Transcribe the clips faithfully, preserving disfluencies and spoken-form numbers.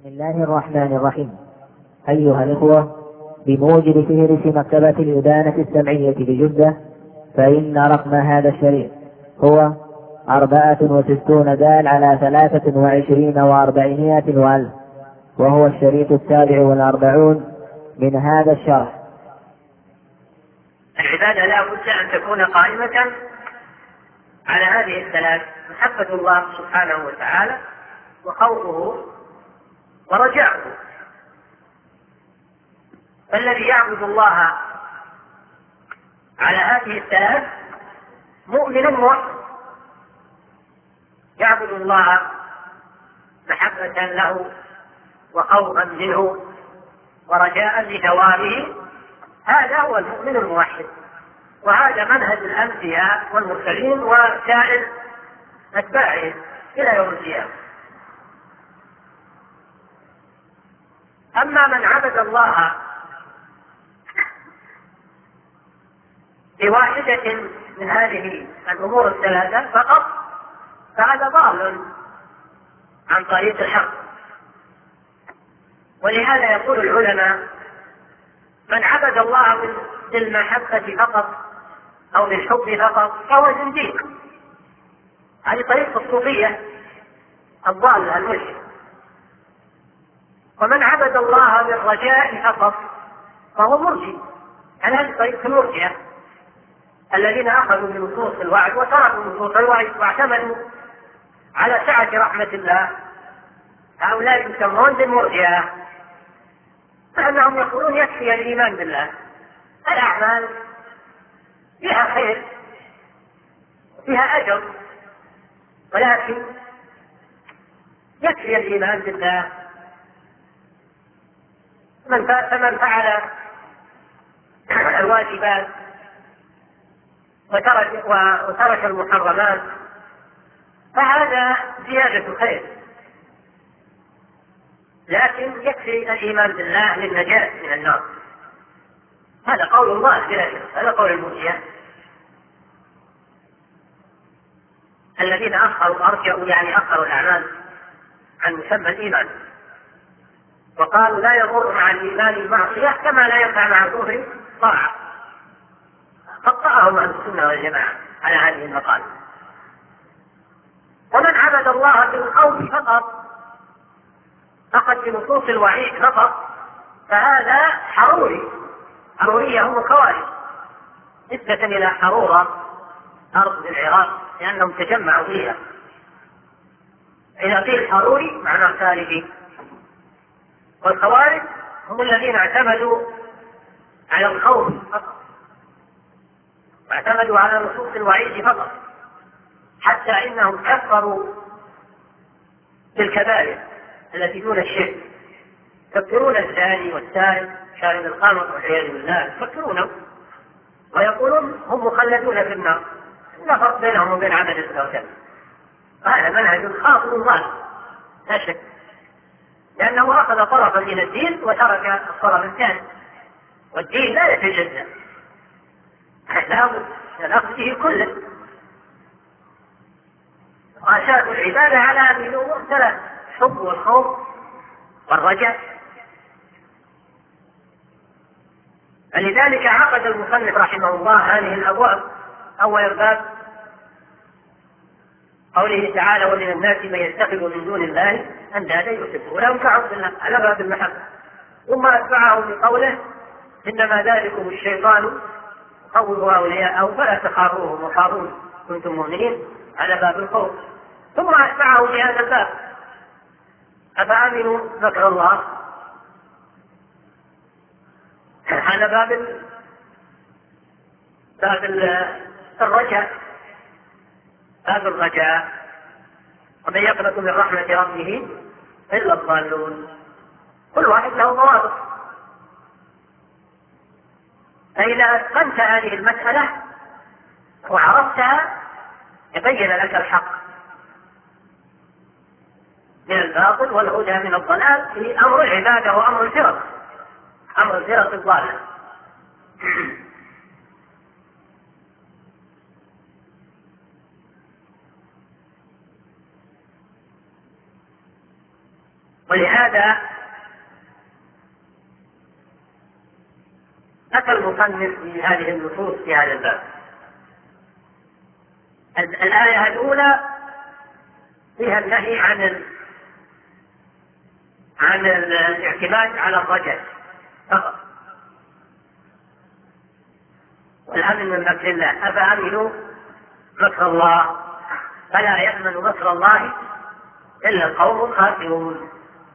بسم الله الرحمن الرحيم. أيها الإخوة، بموجب فهرس مكتبة الإدانة السمعية بجدة، فإن رقم هذا الشريط هو أربعة وستون دال على ثلاثة وعشرين وأربعمائة وألف، وهو الشريط السابع والأربعون من هذا الشرح. العبادة لا بد أن تكون قائمة على هذه الثلاث: محبة الله سبحانه وتعالى، وخوفه، ورجاؤه. فالذي يعبد الله على هذه الثلاث مؤمن موحد، يعبد الله محبة له وخوفا منه ورجاء لثوابه، هذا هو المؤمن الموحد. وهذا منهج الأنبياء والمرسلين وسائر أتباعهم إلى يوم القيامة. أما من عبد الله بواحدة من هذه الأمور الثلاثة فقط، فهذا ضال عن طريق الحق. ولهذا يقول العلماء: من عبد الله بالمحبة فقط أو بالحب فقط فهو زنديق. هذه طريقة الصوفية الضالة المشركة. ومن عبد الله بالرجاء فقط فهو مرجئ. على هذه طريقة المرجئة الذين أخذوا بنصوص الوعد وتركوا نصوص الوعد واعتمدوا على سعة رحمة الله، هؤلاء يسمون بالمرجئة، لأنهم يقولون يكفي الإيمان بالله، الأعمال فيها خير فيها أجر، ولكن يكفي الإيمان بالله. فمن فعل الواجبات وترك, وترك المحرمات فهذا زيادة خير، لكن يكفي الإيمان بالله للنجاة من النار. هذا قول الله بلا شك، هذا قول المرجئة الذين أخروا أرجعوا يعني أخروا الأعمال عن مسمى الإيمان، وقالوا لا يضر مع الإيمان المعصية كما لا ينفع مع الكفر طاعة. خطأهم أهل السنة والجماعة على هذه المقالة. ومن عبد الله بالخوف فقط، فقط بنصوص الوعيد فقط، فهذا حروري. حرورية هم الخوارج، نسبة إلى حرورة أرض العراق لأنهم تجمعوا فيها. إذا قيل حروري معناه خارجي. والخوارج هم الذين اعتمدوا على الخوف فقط، واعتمدوا على نصوص الوعيد فقط، حتى إنهم كفروا بالكبائر التي دون الشرك. يكفرون الزاني والسارق شارب الخمر والعياذ بالله، يكفرونه ويقولون هم مخلدون في النار، لا فرق بينهم وبين عبد الأوثان. هذا منهج خاص بالله لا شك، لأنه أخذ طرفا من الدين وترك الطرف الثاني، والدين لا يتجزأ، لا بد من الأخذ به كله. وأساس العبادة على هذه الأمور ثلاث: الحب والخوف والرجاء. فلذلك عقد المصنف رحمه الله هذه الأبواب. أول باب قوله تعالى: ومن الناس من يتخذ من دون الله أندادا يحبونهم كحب الله، على باب المحبة. ثم أتبعه بقوله: إنما ذلكم الشيطان يخوف أولياءه فلا تخافوهم وخافون كنتم مؤمنين، على باب الخوف. ثم أتبعه بهذا الباب: أفأمنوا مكر الله، على باب باب الرجاء، باب الرجاء. ومن يقنط من رحمة ربه إلا الضالون. كل واحد له ضوابط. فإذا أتقنت هذه المسألة وعرفتها يبين لك الحق من الباطل والهدى من الضلال في أمر العبادة وأمر الفرق، أمر الفرق الضالة. ولهذا أتى المصنف في هذه النصوص في هذا الباب. الآية الأولى فيها النهي عن ال... عن الاعتماد على الرجل فقط، والأمن من مكر الله. أفأمنوا مكر الله فلا يأمن مكر الله إلا القوم الخاسرون.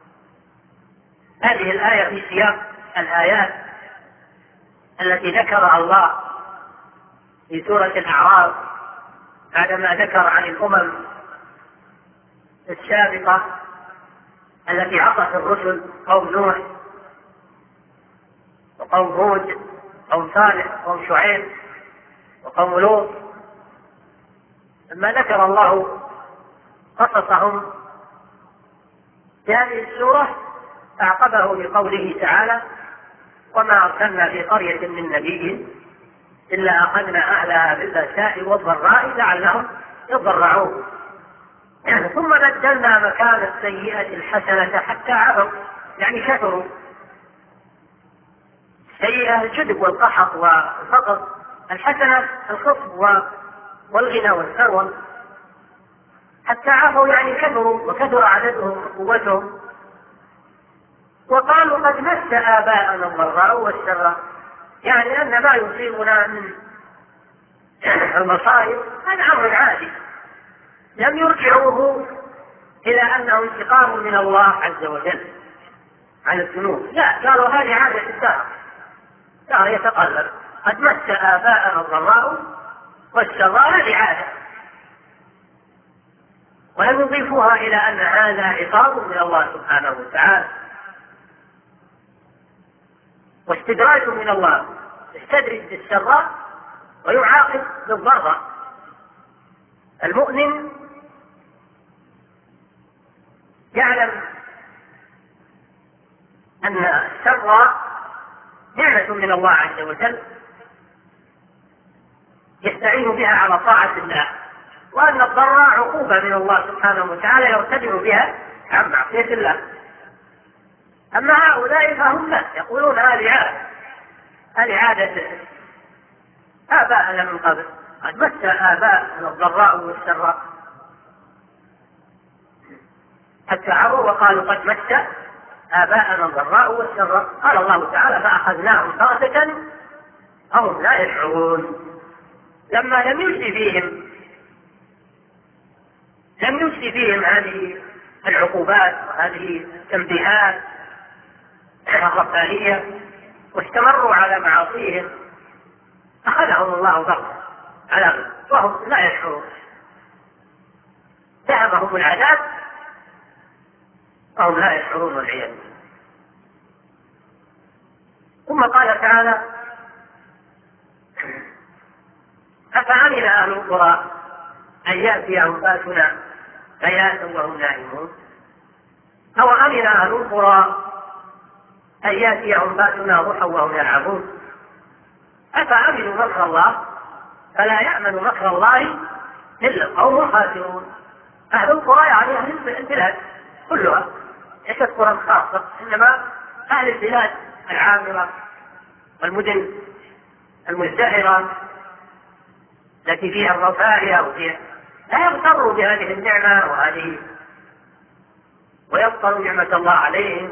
هذه الآية في سياق الآيات التي ذكرها الله في سورة الأعراف بعدما ذكر عن الأمم السابقة التي عصت الرسل، قوم نوح وقوم هود وقوم صالح وقوم شعيب وقوم لوط. لما ذكر الله قصصهم في هذه السورة أعقبه بقوله تعالى: وما أرسلنا في قرية من نبي إلا أخذنا أهلها بالبأساء والضراء لعلهم يضرعون، ثم بدلنا مكان السيئة الحسنة حتى عفوا، يعني كثروا. السيئة الجدب والقحط والفقر، الحسنة الخفض والغنى والثروة. حتى عفوا يعني كثروا وكثر عددهم وقوتهم، وقالوا قد مس آباءنا الضراء والسراء، يعني أن ما يصيبنا من المصائب هذا أمر عادي، لم يرجعوه إلى أنه انتقام من الله عز وجل عن الذنوب، لا، قالوا هذه عادة الدهر، دهر يتقلب، قد مس آباءنا الضراء والسراء، هذه عادة، ولم يضيفوها إلى أن هذا عقاب من الله سبحانه وتعالى واستدراج من الله، يستدرج بالسراء ويعاقب بالضراء. المؤمن يعلم أن السراء نعمة من الله عز وجل يستعين بها على طاعة الله، وأن الضراء عقوبة من الله سبحانه وتعالى يرتدع بها عن معصية الله. أما هؤلاء فهم لا، يقولون هذه عادة، هذه عادة آباءنا من قبل، قد مس آباءنا الضراء والسراء حتى عروا وقالوا قد مس آباءنا الضراء والسراء. قال الله تعالى: فأخذناهم بغتة وهم لا يشعرون. لما لم يجد فيهم لم يجد فيهم هذه العقوبات وهذه التنبيهات الربانية واستمروا على معاصيهم، أخذهم الله بغتة على وهم لا يشعرون، ذهبهم العذاب وهم لا يشعرون والعياذ بالله. ثم قال تعالى: أفأمن أهل القرى أن يأتيهم بأسنا بياتا وهم نائمون، أو أمن أهل القرى أن يأتيهم بأسنا ضحى وهم يلعبون. أفأمنوا مكر الله فلا يأمن مكر الله إلا القوم الخاسرون. أهل القرى يعني أهل البلاد كلها، ليست قرى خاصة، إنما أهل البلاد العامرة والمدن المزدهرة التي فيها الرفاهية وفيها، لا يغتروا بهذه النعمة وهذه ويبطلوا نعمة الله عليهم،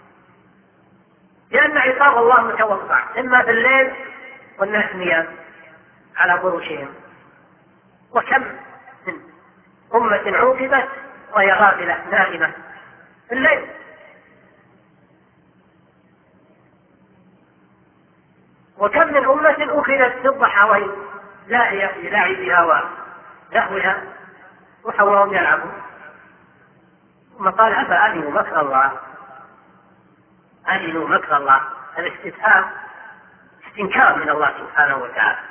لأن عقاب الله متوقع إما في الليل والناس نيام على فرشهم. وكم من أمة عوقبت وهي غافلة نائمة في الليل. وكم من أمة أخذت في الضحى لاهية لعبها ولهوها وحولهم يلعبون. ثم قال: أفأمنوا مكر الله. أمنوا مكر الله، الاستفهام استنكار من الله سبحانه وتعالى،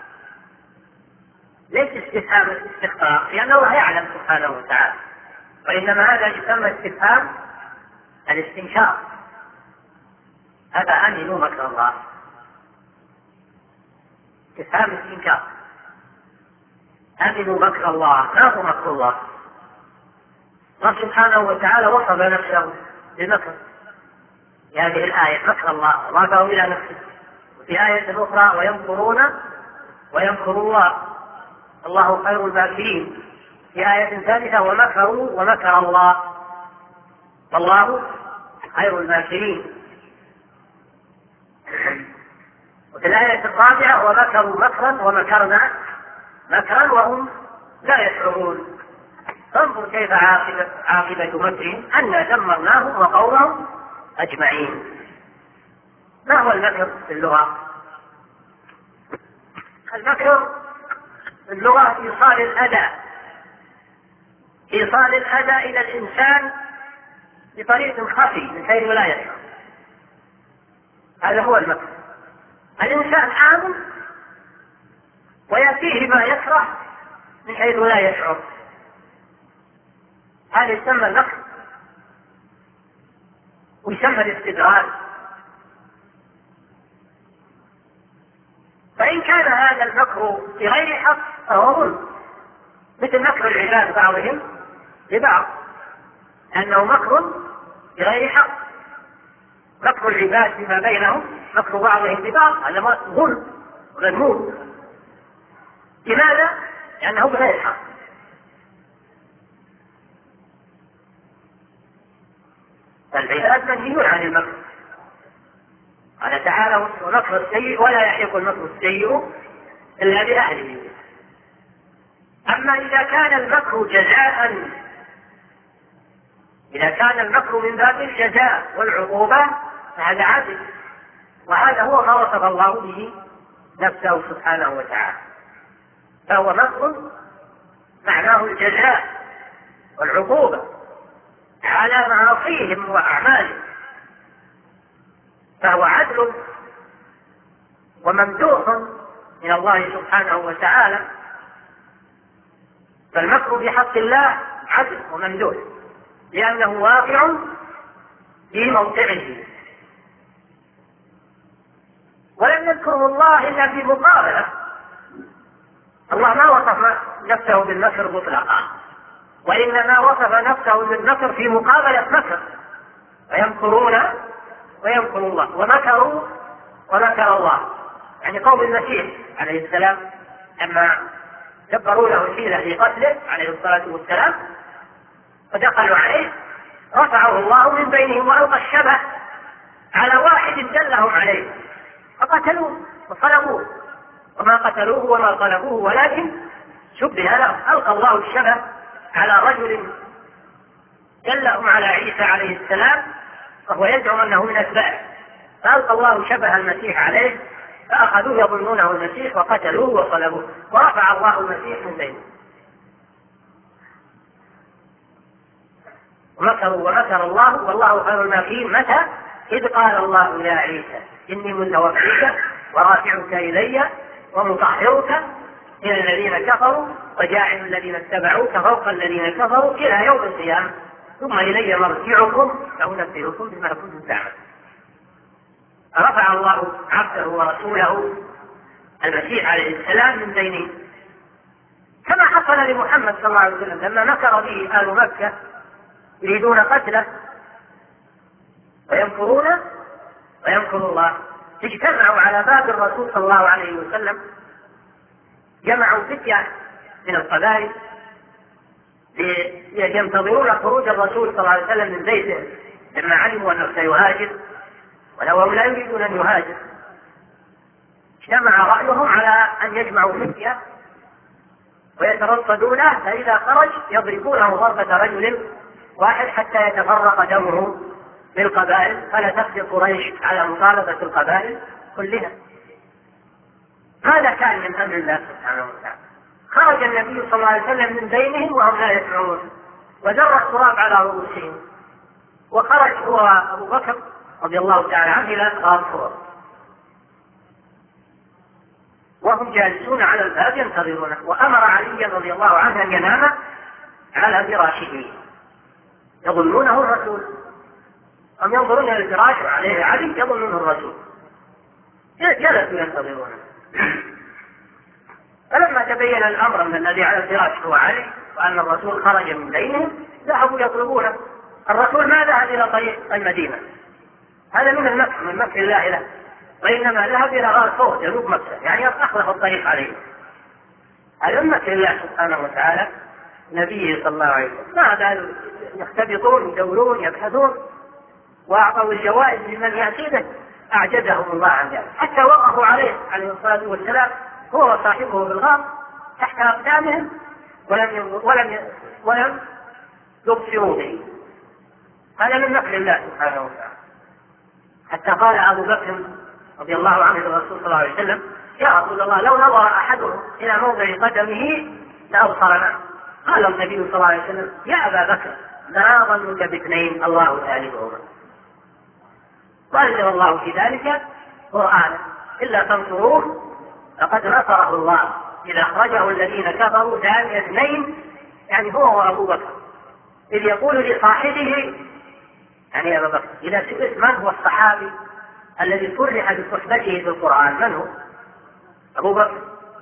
ليس استفهام الاستخفاف، لأن الله يعلم سبحانه وتعالى، وإنما هذا يسمى استفهام الاستنكار. أفأمنوا مكر الله، استفهام استنكار. أمنوا مكر الله، ما هو مكر الله؟ الله سبحانه وتعالى وصف نفسه بالمكر في هذه الآية مكر الله ضافه إلى نفسه. وفي آية أخرى ويمكرون ويمكر الله الله خير الماكرين. في آية ثالثة ومكروا ومكر الله والله خير الماكرين. وفي الآية الرابعة ومكروا مكرا ومكرنا مكرا وهم لا يشعرون. فانظر كيف عاقبة, عاقبة مكرهم أنا دمرناهم وقومهم أجمعين. ما هو المكر في اللغة؟ المكر في اللغة إيصال الأذى إيصال الأذى إلى الإنسان بطريق خفي من حيث لا يشعر. هذا هو المكر. الإنسان آمن ويأتيه ما يكره من حيث لا يشعر، هذا يسمى المكر ويسمى الاستدراج. فإن كان هذا المكر بغير حق فهو ظلم، مثل مكر العباد بعضهم لبعض، أنه مكر بغير حق. مكر العباد فيما بينهم مكر بعضهم ببعض هذا ظلم غلموم. لماذا؟ لأنه بغير حق. فالعباد منهيون عن المكر. قال تعالى ومكر السيء ولا يحيق المكر السيء إلا بأهله. أما إذا كان المكر جزاء إذا كان المكر من باب الجزاء والعقوبة فهذا عدل، وهذا هو ما وصف الله به نفسه سبحانه وتعالى. فهو مكر معناه الجزاء والعقوبة على معاصيهم وأعمالهم، فهو عدل وممدوح من الله سبحانه وتعالى. فالمكر بحق الله عدل وممدوح لأنه واقع في موقعه. ولم يذكره الله إلا في مقابلة. الله ما وصف نفسه بالمكر مطلقا، وإنما وصف نفسه بالمكر في مقابلة مكر. ويمكرون ويمكر الله ومكروا ومكر الله، يعني قوم المسيح عليه السلام لما دبروا له حيلة في قتله عليه الصلاة والسلام ودخلوا عليه رفعه الله من بينهم وألقى الشبه على واحد دلهم عليه فقتلوه وصلبوه، وما قتلوه وما صلبوه ولكن شبه لهم. ألقى الله الشبه على رجل دلهم على عيسى عليه السلام وهو يزعم أنه من أتباعه، فألقى الله شبه المسيح عليه فأخذوه يظنونه المسيح وقتلوه وصلبوه، ورفع الله المسيح من بينهم. ومكروا ومكر الله والله خير الماكرين. متى؟ إذ قال الله يا عيسى إني متوفيك ورافعك إلي ومطهرك من الذين كفروا وجاعل الذين اتبعوك فوق الذين كفروا إلى يوم القيامة ثم إلي مرجعكم فأنبئكم بما كنتم تعملون. رفع الله عبده ورسوله المسيح عليه السلام من بينهم، كما حصل لمحمد صلى الله عليه وسلم لما مكر به آل مكة يريدون قتله ويمكرون ويمكر الله. اجتمعوا على باب الرسول صلى الله عليه وسلم، جمعوا فتية من القبائل ينتظرون خروج الرسول صلى الله عليه وسلم من بيته لما علموا أنه سيهاجر ولو لا يريدون أن يهاجر. اجتمع رأيهم على أن يجمعوا فتية ويترصدونه، فإذا خرج يضربونه ضربة رجل واحد حتى يتفرق دمه بالقبائل، فلا تقدر قريش على مطالبة القبائل كلها. هذا كان من أمر الله سبحانه وتعالى. خرج النبي صلى الله عليه وسلم من بينهم وهم لا يسمعون وجر التراب على رؤوسهم، وخرج هو أبو بكر رضي الله تعالى عنه إلى غار ثور وهم جالسون على الباب ينتظرونه، وأمر علي رضي الله عنه أن ينام على فراشه يظنونه الرسول. هم ينظرون إلى الفراش وعليه علي يظنونه الرسول، جلسوا ينتظرونه. فلما تبين الأمر أن الذي على الفراش هو علي وأن الرسول خرج من بينهم ذهبوا يطلبونه، الرسول ما ذهب إلى طريق المدينة، هذا من المكر، من مكر الله له، وإنما ذهب إلى غار ثور جنوب مكة، يعني أخلف الطريق عليه. هذا من مكر الله سبحانه وتعالى نبيه صلى الله عليه وسلم. ما قالوا يختبطون يدورون يبحثون، وأعطوا الجوائز لمن يأتي به، أعجزهم الله عن ذلك، حتى وقفوا عليه عليه الصلاة والسلام هو وصاحبه بالغار تحت أقدامهم ولم ولم ولم يبصروا به. هذا من مكر الله سبحانه وتعالى. حتى قال أبو بكر رضي الله عنه للرسول صلى الله عليه وسلم: يا رسول الله لو نظر أحدهم إلى موضع قدمه لأبصرنا. قال النبي صلى الله عليه وسلم: يا أبا بكر ما ظنك باثنين الله ثالثهما. وأنزل الله في ذلك قرآنا: إلا تنصروه فقد نصره الله إذا أخرجه الذين كفروا ثاني اثنين، يعني هو وأبو بكر، إذ يقول لصاحبه، يعني يا أبا بكر، إذا سئلت من هو الصحابي الذي صرح بصحبته في القرآن من هو؟ أبو بكر.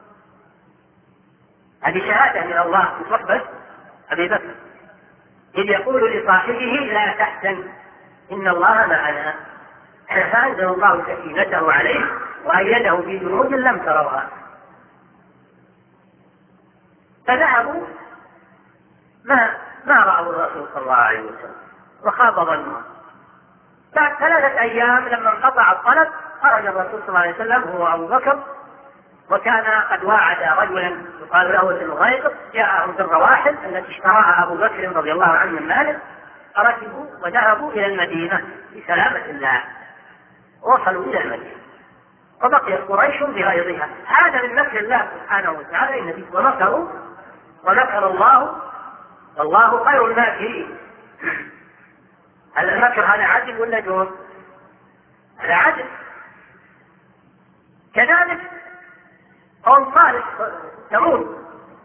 هذه شهادة من الله بصحبة أبي بكر، إذ يقول لصاحبه لا تحزن إن الله معنا، فأنزل الله سكينته عليه وأيده بجنود لم تروها. فذهبوا ما ما رأوا الرسول صلى الله عليه وسلم وخاب ظنهم. بعد ثلاثة أيام لما انقطع الطلب خرج الرسول صلى الله عليه وسلم هو أبو بكر، وكان قد واعد رجلا يقال له ابن غيظ جاءهم بالرواحل التي اشتراها أبو بكر رضي الله عنه من ماله، فركبوا وذهبوا إلى المدينة بسلامة الله، وصلوا إلى المدينة وبقيت قريش بغيظها. هذا من مكر الله سبحانه وتعالى النبي، ومكروا ومكر الله والله خير الماكرين. هل المكر هذا عدل ولا جور؟ هذا عدل. كذلك قوم صالح ثمود،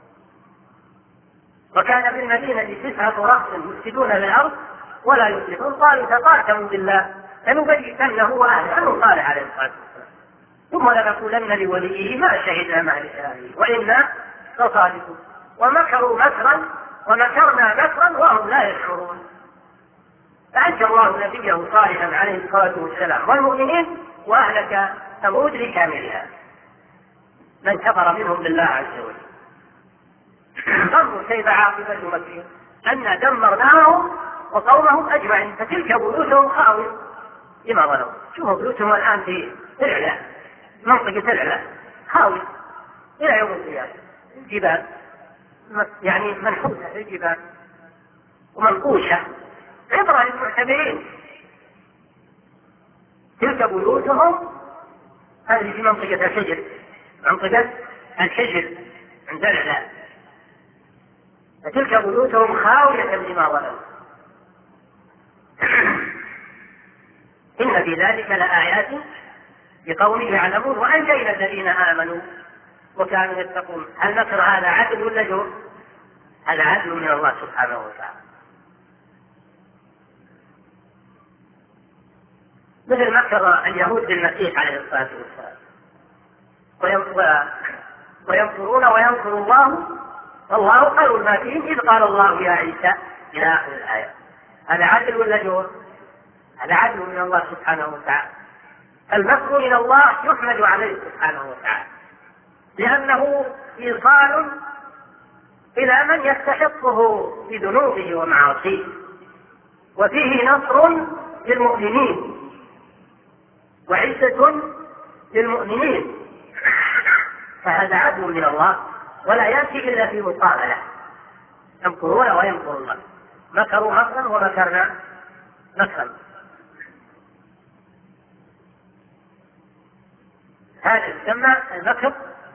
وكان في المدينة تسعة رهط يفسدون في الأرض ولا يصلحون، قالوا تقاسموا بالله لنبيتنه وأهله، أنه صالح عليه الصلاة والسلام، ثم لنقولن لوليه ما شهدنا مهل أهله وإنا لصادقون. ومكروا مكرا ومكرنا مكرا وهم لا يشعرون. فأنجى الله نبيه صالحا عليه الصلاة والسلام والمؤمنين وأهلك ثمود بكاملها من كفر منهم بالله عز وجل. انظروا كيف عاقبة مكرهم، أن دمرناهم وقومهم أجمعين، فتلك بيوتهم خاوية بما ظلموا. شوفوا بيوتهم الآن في الإعلام، منطقة الإعلام خاوية إلى يوم القيامة. الجبال يعني منحوسة في الجبال ومنقوشة، عبرة للمعتبرين. تلك بيوتهم، هذه في منطقة الحجر، منطقة الحجر عند الإعلام، فتلك بيوتهم خاوية بما ظلموا. إن في ذلك لآيات لقوم يعلمون وأنجينا الذين آمنوا وكانوا يتقون. هل مكر هذا عدل ولا جور؟ هذا عدل من الله سبحانه وتعالى. مثل مكر اليهود بالمسيح عليه الصلاة والسلام، وينصرون وينصر الله والله خير الماكرين، إذ قال الله يا عيسى إلى آخر الآية. هذا عدل ولا جور؟ هذا عدل من الله سبحانه وتعالى. المكر من الله يحمد عليه سبحانه وتعالى، لأنه إيصال إلى من يستحقه بذنوبه ومعاصيه، وفيه نصر للمؤمنين وعزة للمؤمنين. فهذا عدل من الله ولا يأتي إلا في مقابلة. يمكرون ويمكر الله، مكروا مكرا ومكرنا مكرا. هذا يسمى المكر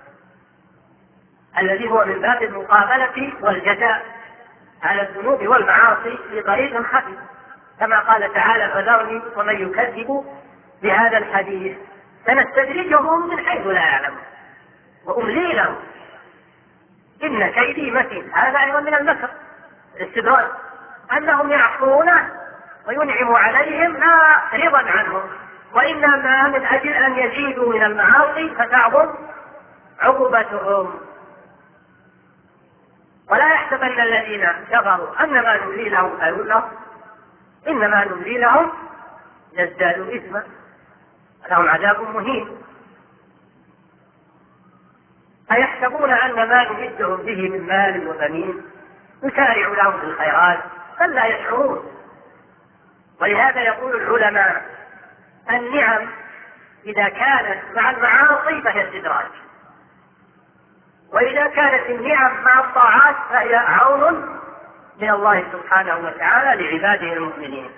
الذي هو من باب المقابلة والجزاء على الذنوب والمعاصي بطريق خفي، كما قال تعالى: فذرني ومن يكذب بهذا الحديث سنستدرجهم من حيث لا يعلمون وأملي لهم إن كيدي متين. هذا أيضا من المكر الاستدراج، أنهم يعصونه وينعم عليهم لا رضا عنهم، وإنما من أجل أن يزيدوا من المعاصي فتعظم عقوبتهم. ولا يحسبن الذين كفروا أنما نملي لهم خير لهم إنما نملي لهم يزدادوا إثما لهم عذاب مهين. أيحسبون أن ما نمدهم به من مال وبنين نسارع لهم في الخيرات بل لا يشعرون. ولهذا يقول العلماء النعم إذا كانت مع المعاصي فهي استدراج، وإذا كانت النعم مع الطاعات فهي عون من الله سبحانه وتعالى لعباده المؤمنين.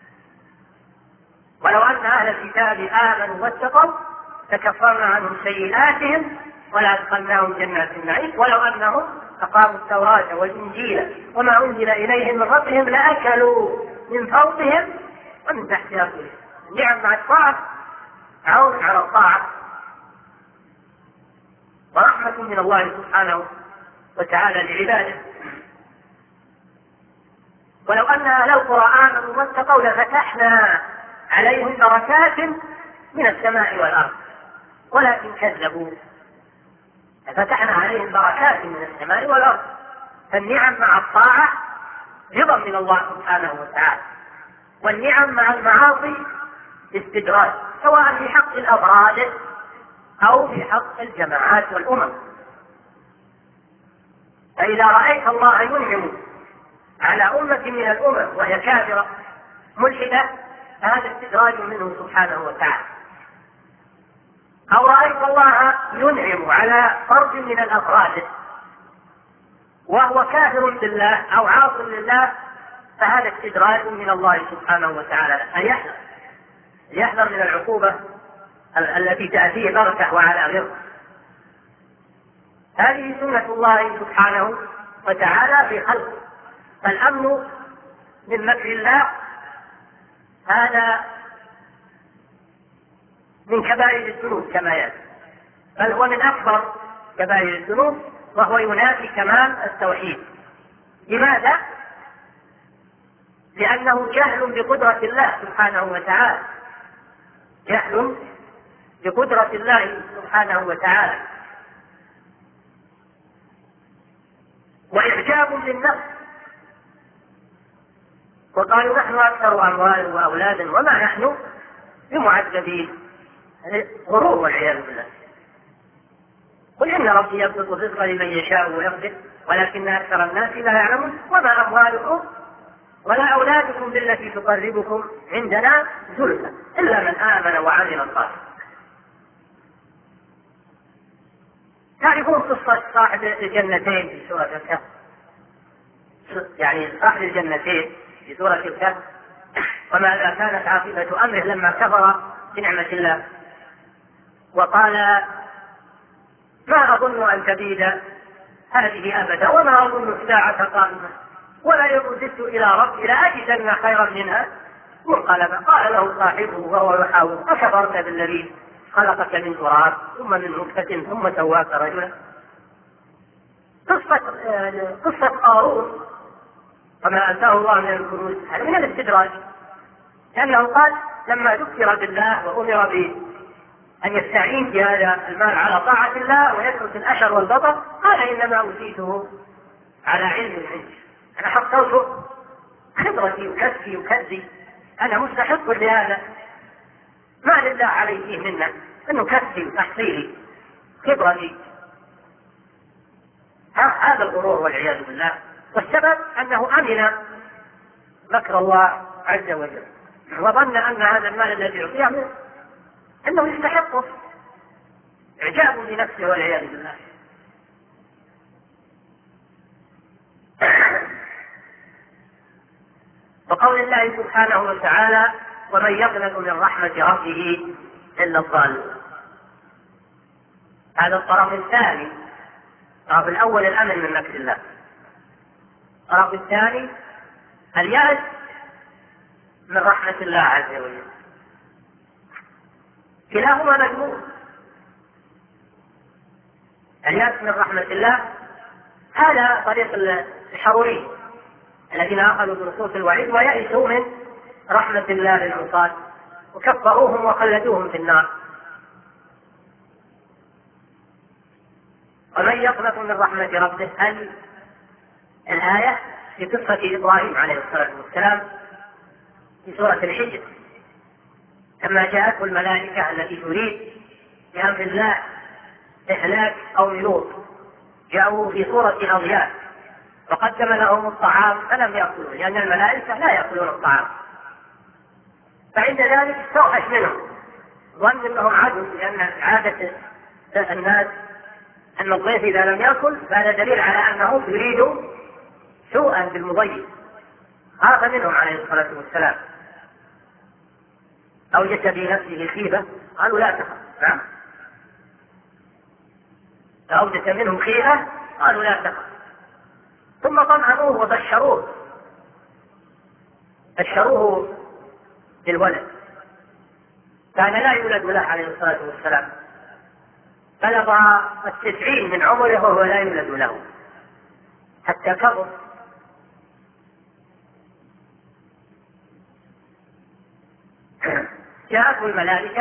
ولو أن أهل الكتاب آمنوا واتقوا لكفرنا عنهم سيئاتهم ولأدخلناهم جنات النعيم ولو أنهم أقاموا التوراة والإنجيل وما أنزل إليهم من ربهم لأكلوا من فوقهم ومن تحت أرجلهم. النعم مع الطاعة عون على الطاعة ورحمة من الله سبحانه وتعالى لعباده. ولو أن أهل القرى آمنوا واتقوا لفتحنا عليهم بركات من السماء والأرض ولكن كذبوا فتحنا عليهم بركات من السماء والأرض. فالنعم مع الطاعة رضا من الله سبحانه وتعالى، والنعم مع المعاصي استدراج سواء في حق الأفراد أو في حق الجماعات والأمم. فإذا رأيت الله ينعم على أمة من الأمم وهي كافرة ملحدة فهذا استدراج منه سبحانه وتعالى. أو رأيت الله ينعم على فرد من الأفراد وهو كافر بالله أو عاص لله فهذا استدراج من الله سبحانه وتعالى. فيحذر يحذر من العقوبة التي تأتيه بغتة وعلى غر. هذه سنة الله سبحانه وتعالى في خلقه. فالأمن من مكر الله هذا من كبائر الذنوب كما يأتي، بل هو من أكبر كبائر الذنوب وهو ينافي كمال التوحيد. لماذا؟ لأنه جهل بقدرة الله سبحانه وتعالى، جهل بقدرة الله سبحانه وتعالى، وإعجاب للنفس. وقالوا نحن أكثر أموال وأولادا وما نحن بمعذبين، غرور والعياذ بالله. قل إن ربي يبسط الرزق لمن يشاء ويقدر ولكن أكثر الناس لا يعلمون وما أموالكم ولا أولادكم بالتي تقربكم عندنا زلفى إلا من آمن وعمل صالحا. تعرفون قصة صاحب الجنتين في سورة الكهف؟ يعني صاحب الجنتين في سورة الكهف وماذا كانت عاقبة أمره لما كفر بنعمة الله وقال ما أظن أن تبيد هذه أبدا وما أظن الساعة قائمة ولئن رددت إلى ربي لأجدن خيرا منها منقلبا. قال له صاحبه وهو يحاول أكفرت بالذي خلقك من تراب ثم من نطفة ثم سواك رجلا. قصة قصة قارون وما آتاه الله من الكنوز هذا من الاستدراج، لأنه قال لما ذكر بالله وأمر به أن يستعين بهذا المال على طاعة الله ويترك الأشر والبطر قال إنما أوتيته على علم عندي، أنا حصلت خبرتي وكسبي وكدي، أنا مستحق لهذا، ما لله علي فيه منا أنه كسبي وتحصيلي خبرتي. هذا الغرور والعياذ بالله. والسبب أنه أمن مكر الله عز وجل وظن أن هذا المال الذي يعطيه أنه يستحقه، إعجاب بنفسه والعياذ بالله. وقول الله سبحانه وتعالى ومن يقنط من رحمة ربه إلا الضالون. هذا الطرف الثاني. الطرف الأول الأمن من مكر الله، الطرف الثاني اليأس من رحمة الله عز وجل. كلاهما مذموم. اليأس من رحمة الله هذا طريق الحروري الذين أخذوا بنصوص الوعيد ويأسوا من رحمة الله للعصاة وكفروهم وخلدوهم في النار. ومن يقنط من رحمة ربه الآية في قصة إبراهيم عليه الصلاة والسلام في سورة الحجر لما جاءته الملائكة التي تريد بأمر الله إهلاك قوم لوط، جاءوا في صورة أضياف وقدم لهم الطعام فلم يأكلوا، لأن الملائكة لا يأكلون الطعام. فعند ذلك استوحش منهم، ظن أنهم عدو، لأن عادة الناس أن الضيف إذا لم يأكل فهذا دليل على أنه يريد سوءا بالمضيف. خاف منهم عليه الصلاة والسلام، أوجس في نفسه خيفة، قالوا لا تخف. نعم، أوجس منهم خيفة قالوا لا تخف، ثم طمأنوه وبشروه بشروه بالولد، كان لا يولد له عليه الصلاة والسلام، بلغ التسعين من عمره وهو لا يولد له حتى كبر. جاءته الملائكة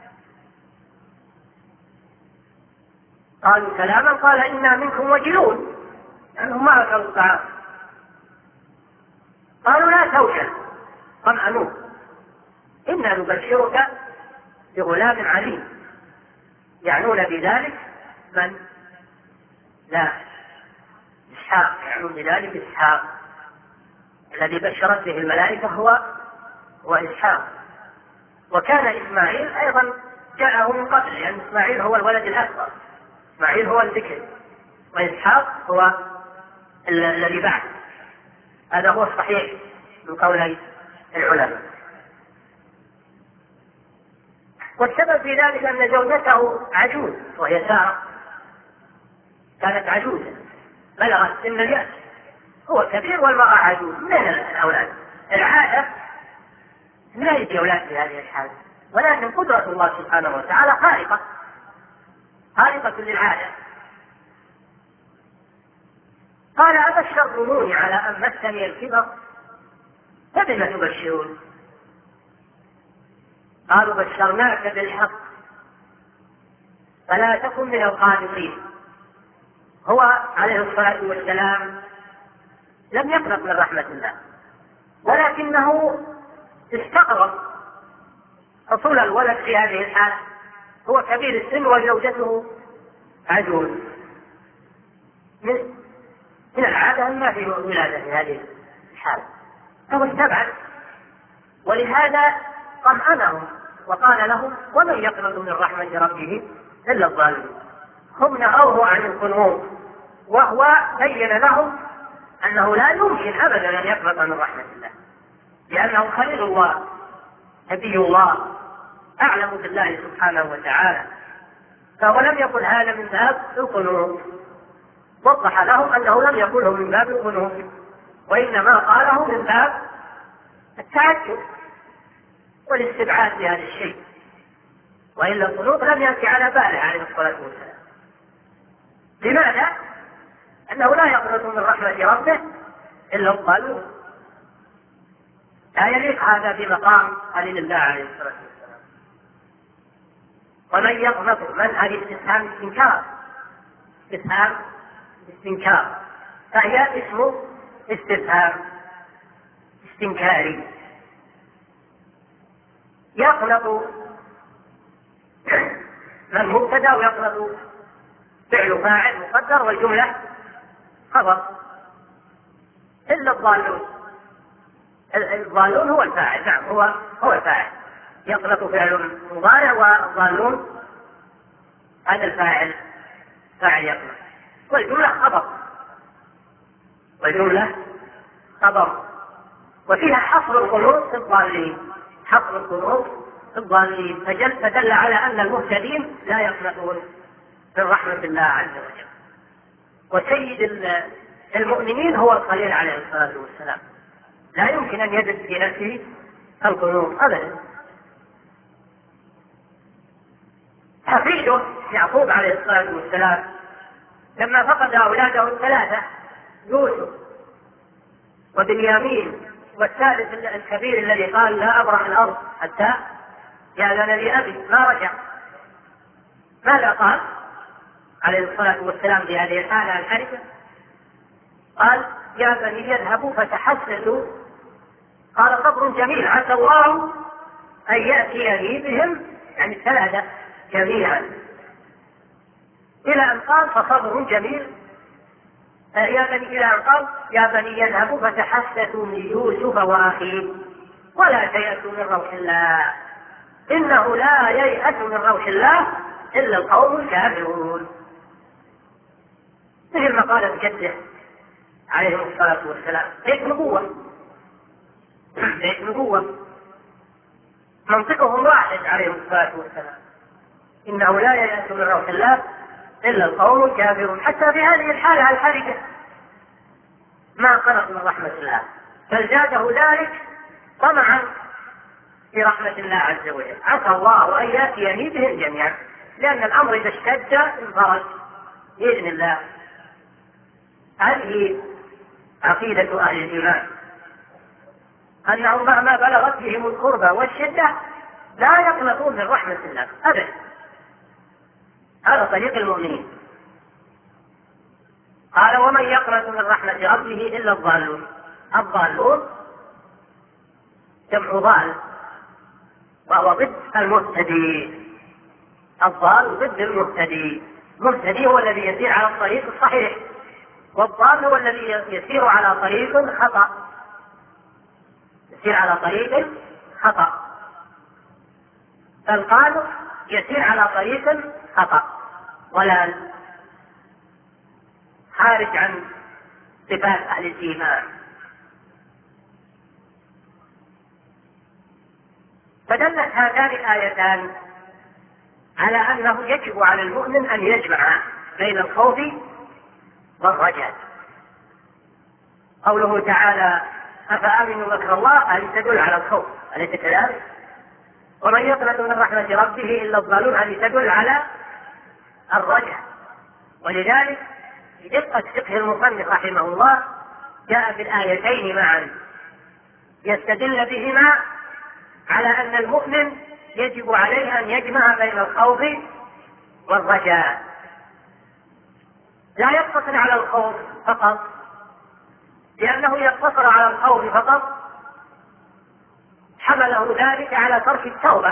قالوا سلاما، قال إنا منكم وجلون، لأنهم ما أكلوا الطعام. قالوا لا توجل، طمأنوه، إنا نبشرك بغلام عليم. يعنون بذلك من؟ لا، إسحاق، يعنون بذلك إسحاق الذي بشرت به الملائكة هو هو إسحاق. وكان إسماعيل أيضا جاءه من قبل، لأن يعني إسماعيل هو الولد الأكبر، إسماعيل هو الذكر، وإسحاق هو الذي بعد. هذا هو الصحيح من قولي العلماء. والسبب في ذلك أن زوجته عجوز وهي سارة، كانت عجوزة بلغت سن اليأس، هو كبير والمرأة عجوز، من الأولاد؟ العادة لا يجي أولاد في هذه الحالة، ولكن قدرة الله سبحانه وتعالى خارقة خارقة للعادة. قال أبشرتموني على أن مسني الكبر فبم تبشرون؟ قالوا بشرناك بالحق فلا تكن من القانطين. هو عليه الصلاة والسلام لم يقنط من رحمة الله، ولكنه استغرب حصول الولد في هذه الحالة، هو كبير السن وزوجته عجوز، من من العادة أن ما في ولادة في هذه الحالة، فهو استبعد. ولهذا طمأنهم وقال لهم ومن يقنط من رحمة ربه إلا الظالمون. هم نهوه عن القنوط، وهو بين لهم أنه لا يمكن أبدا أن يقنط من رحمة الله، لأنه خليل الله نبي الله أعلم بالله سبحانه وتعالى، فهو لم يقل هذا من باب القنوط، وضح لهم أنه لم يقله من باب القنوط، وإنما قاله من باب التعجب والاستبعاد لهذا الشيء، وإلا القنوط لم يأتي على باله عليه الصلاة والسلام. لماذا؟ أنه لا يقنط من رحمة ربه إلا الضالون، لا يليق هذا بمقام خليل الله عليه الصلاة والسلام. ومن يقنط من هذه استفهام استنكار، استفهام استنكار، فهي اسم استفهام استنكاري. يقنط من مبتدا ويقنط فعل فاعل مقدر والجملة خبر، إلا الضالون. الضالون هو الفاعل، نعم هو هو الفاعل، يقنط فعل مضارع والضالون هذا الفاعل فاعل يقنط، والجملة خبر والجملة خبر وفيها حصر القنوط في الضالين، حصر القنوط في الضالين، فدل على أن المهتدين لا يقنطون من رحمة الله عز وجل. وسيد المؤمنين هو الخليل عليه الصلاة والسلام، لا يمكن أن يجد في نفسه القنوط أبدا. حفيده يعقوب عليه الصلاة والسلام لما فقد أولاده الثلاثة يوسف وبنيامين والثالث الكبير الذي قال لا أبرح الأرض حتى يأذن لي أبي، ما رجع. ماذا قال عليه الصلاة والسلام في هذه الحالة الحرجة؟ قال يا بني يذهبوا فتحسسوا قال صبر جميل عسى الله أن يأتيني بهم، يعني الثلاثة جميعا، إلى أن قال فصبر جميل يا بني إلى أن قال يا بني يذهبوا فتحسسوا من يوسف وأخيه ولا تيأسوا من روح الله إنه لا ييأس من روح الله إلا القوم الكافرون. مثل ما قال جده عليه الصلاة والسلام بيت نبوة، بيت نبوة منطقهم واحد عليه الصلاة والسلام، إنه لا ييأس من روح الله إلا القوم الكافرون. حتى في هذه الحالة الحرجة ما قنط من رحمة الله، بل زاده ذلك طمعا في رحمة الله عز وجل. عسى الله أن يأتيني بهم جميعا، لأن الأمر إذا اشتد انفرج بإذن الله. هذه عقيدة أهل الإيمان، أنهم مهما بلغت بهم القربى والشدة لا يقنطون من رحمة الله أبدا. هذا طريق المؤمنين. قال ومن يقنط من رحمة ربه إلا الضالون. الضالون جمع ضال وهو ضد المهتدي. الضال ضد المهتدي. المهتدي هو الذي يسير على الطريق الصحيح، والضال هو الذي يسير على طريق خطأ، يسير على طريق خطأ. فالقانط يسير على طريق خطأ ضلال خارج عن صفات أهل الإيمان. فدلت هاتان الآيتان على أنه يجب على المؤمن أن يجمع بين الخوف والرجاء. قوله تعالى أفأمنوا مكر الله هذه تدل على الخوف، أليس كذلك؟ ومن يقنط من رحمة ربه إلا الضالون هذه تدل على الرجاء. ولذلك بدقة فقه المصنف رحمه الله جاء بالآيتين معا يستدل بهما على أن المؤمن يجب عليه أن يجمع بين الخوف والرجاء، لا يقتصر على الخوف فقط، لأنه يقتصر على الخوف فقط حمله ذلك على ترك التوبة،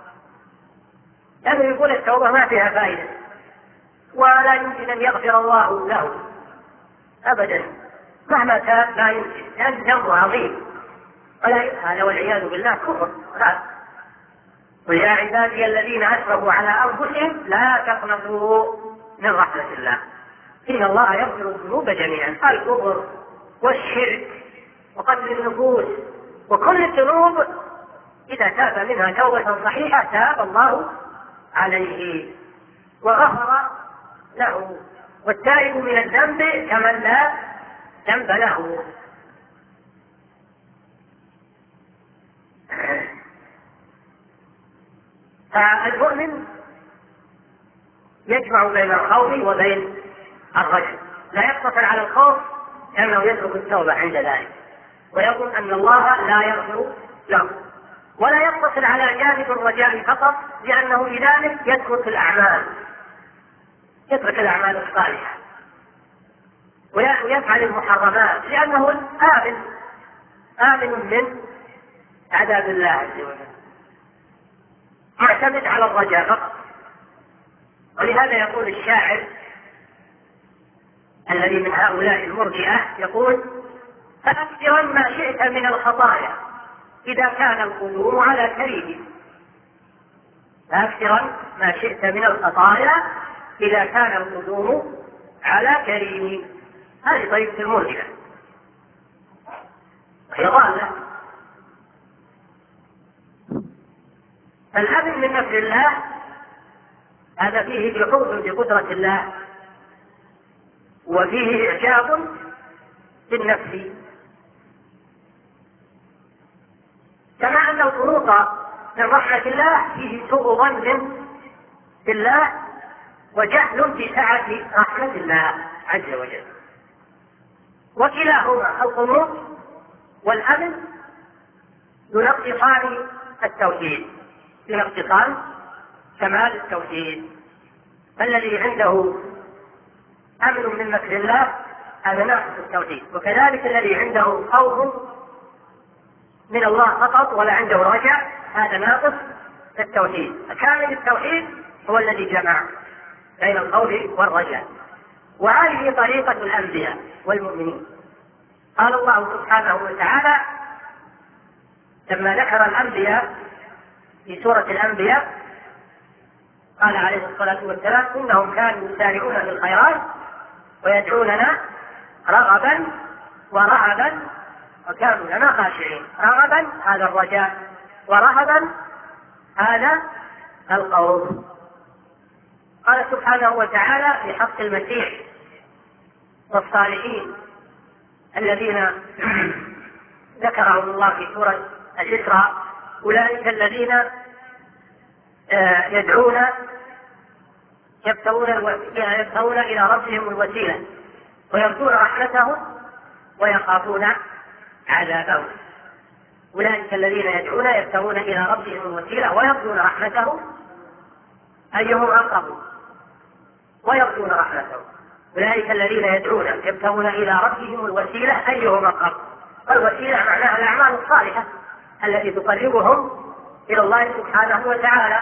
لأنه يقول التوبة ما فيها فائدة ولا يمكن أن يغفر الله له أبدا، مهما تاب لا يمكن، لأن ذنبه عظيم ولا هذا والعياذ بالله كفر. ويا عبادي الذين أسرفوا على أنفسهم لا تقنطوا من رحمة الله إن الله يغفر الذنوب جميعا. الكفر والشرك وقتل النفوس وكل الذنوب إذا تاب منها توبة صحيحة تاب الله عليه وغفر له، والتائب من الذنب كمن لا ذنب له. فالمؤمن يجمع بين الخوف وبين الرجاء، لا يقتصر على الخوف لأنه يترك التوبة عند ذلك ويقول أن الله لا يغفر له، ولا يقتصر على جانب الرجاء فقط لأنه لذلك يترك الأعمال يترك الأعمال الصالحة ويفعل المحرمات لأنه آمن آمن من عذاب الله عز وجل، معتمد على الرجاء فقط. ولهذا يقول الشاعر الذي من هؤلاء المرجئة يقول فأكثرا ما شئت من الخطايا إذا كان القدوم على كريم. فأكثرا ما شئت من الخطايا إذا كان القدوم على كريم. هذه طريقة المرجئة وهي ضالة. فالأمن من نفس الله هذا فيه جحود بقدرة الله وفيه إعجاب بالنفس، كما أن القنوط من رحمة الله فيه سوء ظن بالله وجهل بسعة رحمة الله عز وجل. وكلاهما القنوط والأمن ينقصان التوحيد، ينقصان كمال التوحيد. فالذي عنده أمن من مكر الله هذا ناقص التوحيد، وكذلك الذي عنده خوف من الله فقط ولا عنده رجاء، هذا ناقص التوحيد. كامل التوحيد هو الذي جمع بين الخوف والرجاء. وهذه طريقة الأنبياء والمؤمنين. قال الله سبحانه وتعالى لما ذكر الأنبياء في سورة الأنبياء قال عليه الصلاة والسلام إنهم كانوا يسارعون في الخيرات ويدعوننا رغبا ورهبا وكانوا لنا خاشعين. رغبا هذا الرجاء، ورهبا هذا الخوف. قال سبحانه وتعالى في حق المسيح والصالحين الذين ذكرهم الله في سورة الإسراء: أولئك الذين يدعون يبتغون يبتغون إلى ربهم الوسيلة ويرجون رحمته ويخافون عذابه. أولئك الذين يدعون يبتغون إلى ربهم الوسيلة ويرجون رحمته أيهم أقرب ويرجون رحمته. أولئك الذين يدعون يبتغون إلى ربهم الوسيلة أيهم أقرب. والوسيلة معناها الأعمال الصالحة التي تقربهم إلى الله سبحانه وتعالى.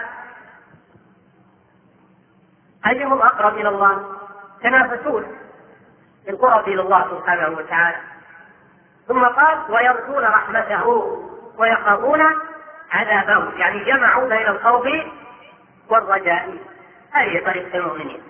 أيهم أقرب إلى الله؟ تنافسون في القرب إلى الله سبحانه وتعالى. ثم قال ويرجون رحمته ويخافون عذابه، يعني جمعوا بين الخوف والرجاء. هذه طريقة المؤمنين.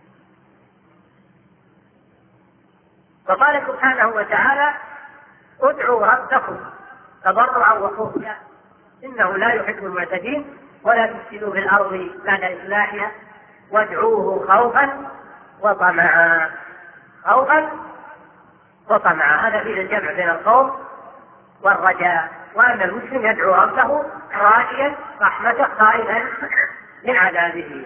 وقال سبحانه وتعالى ادعوا ربكم تضرعا وخفيا إنه لا يحب المعتدين ولا تفسدوا في الأرض بعد إصلاحها وادعوه خوفا وطمعا. خوفا وطمعا، هذا فيه الجمع بين الخوف والرجاء، وأن المسلم يدعو ربه راجيا رحمته خائفا من عذابه.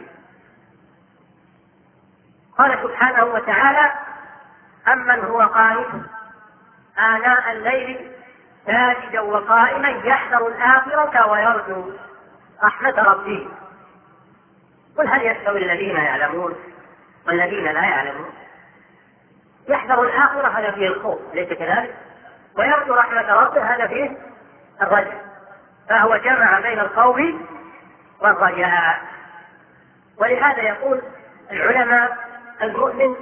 قال سبحانه وتعالى أمن هو قانت آناء الليل ساجدا وقائما يحذر الآخرة ويرجو رحمة ربه. قل هل يستوي الذين يعلمون والذين لا يعلمون؟ يحذر الآخرة هذا فيه الخوف ليس كذلك، ويرجو رحمة ربه هذا فيه الرجاء. فهو جمع بين الخوف والرجاء. ولهذا يقول العلماء المؤمن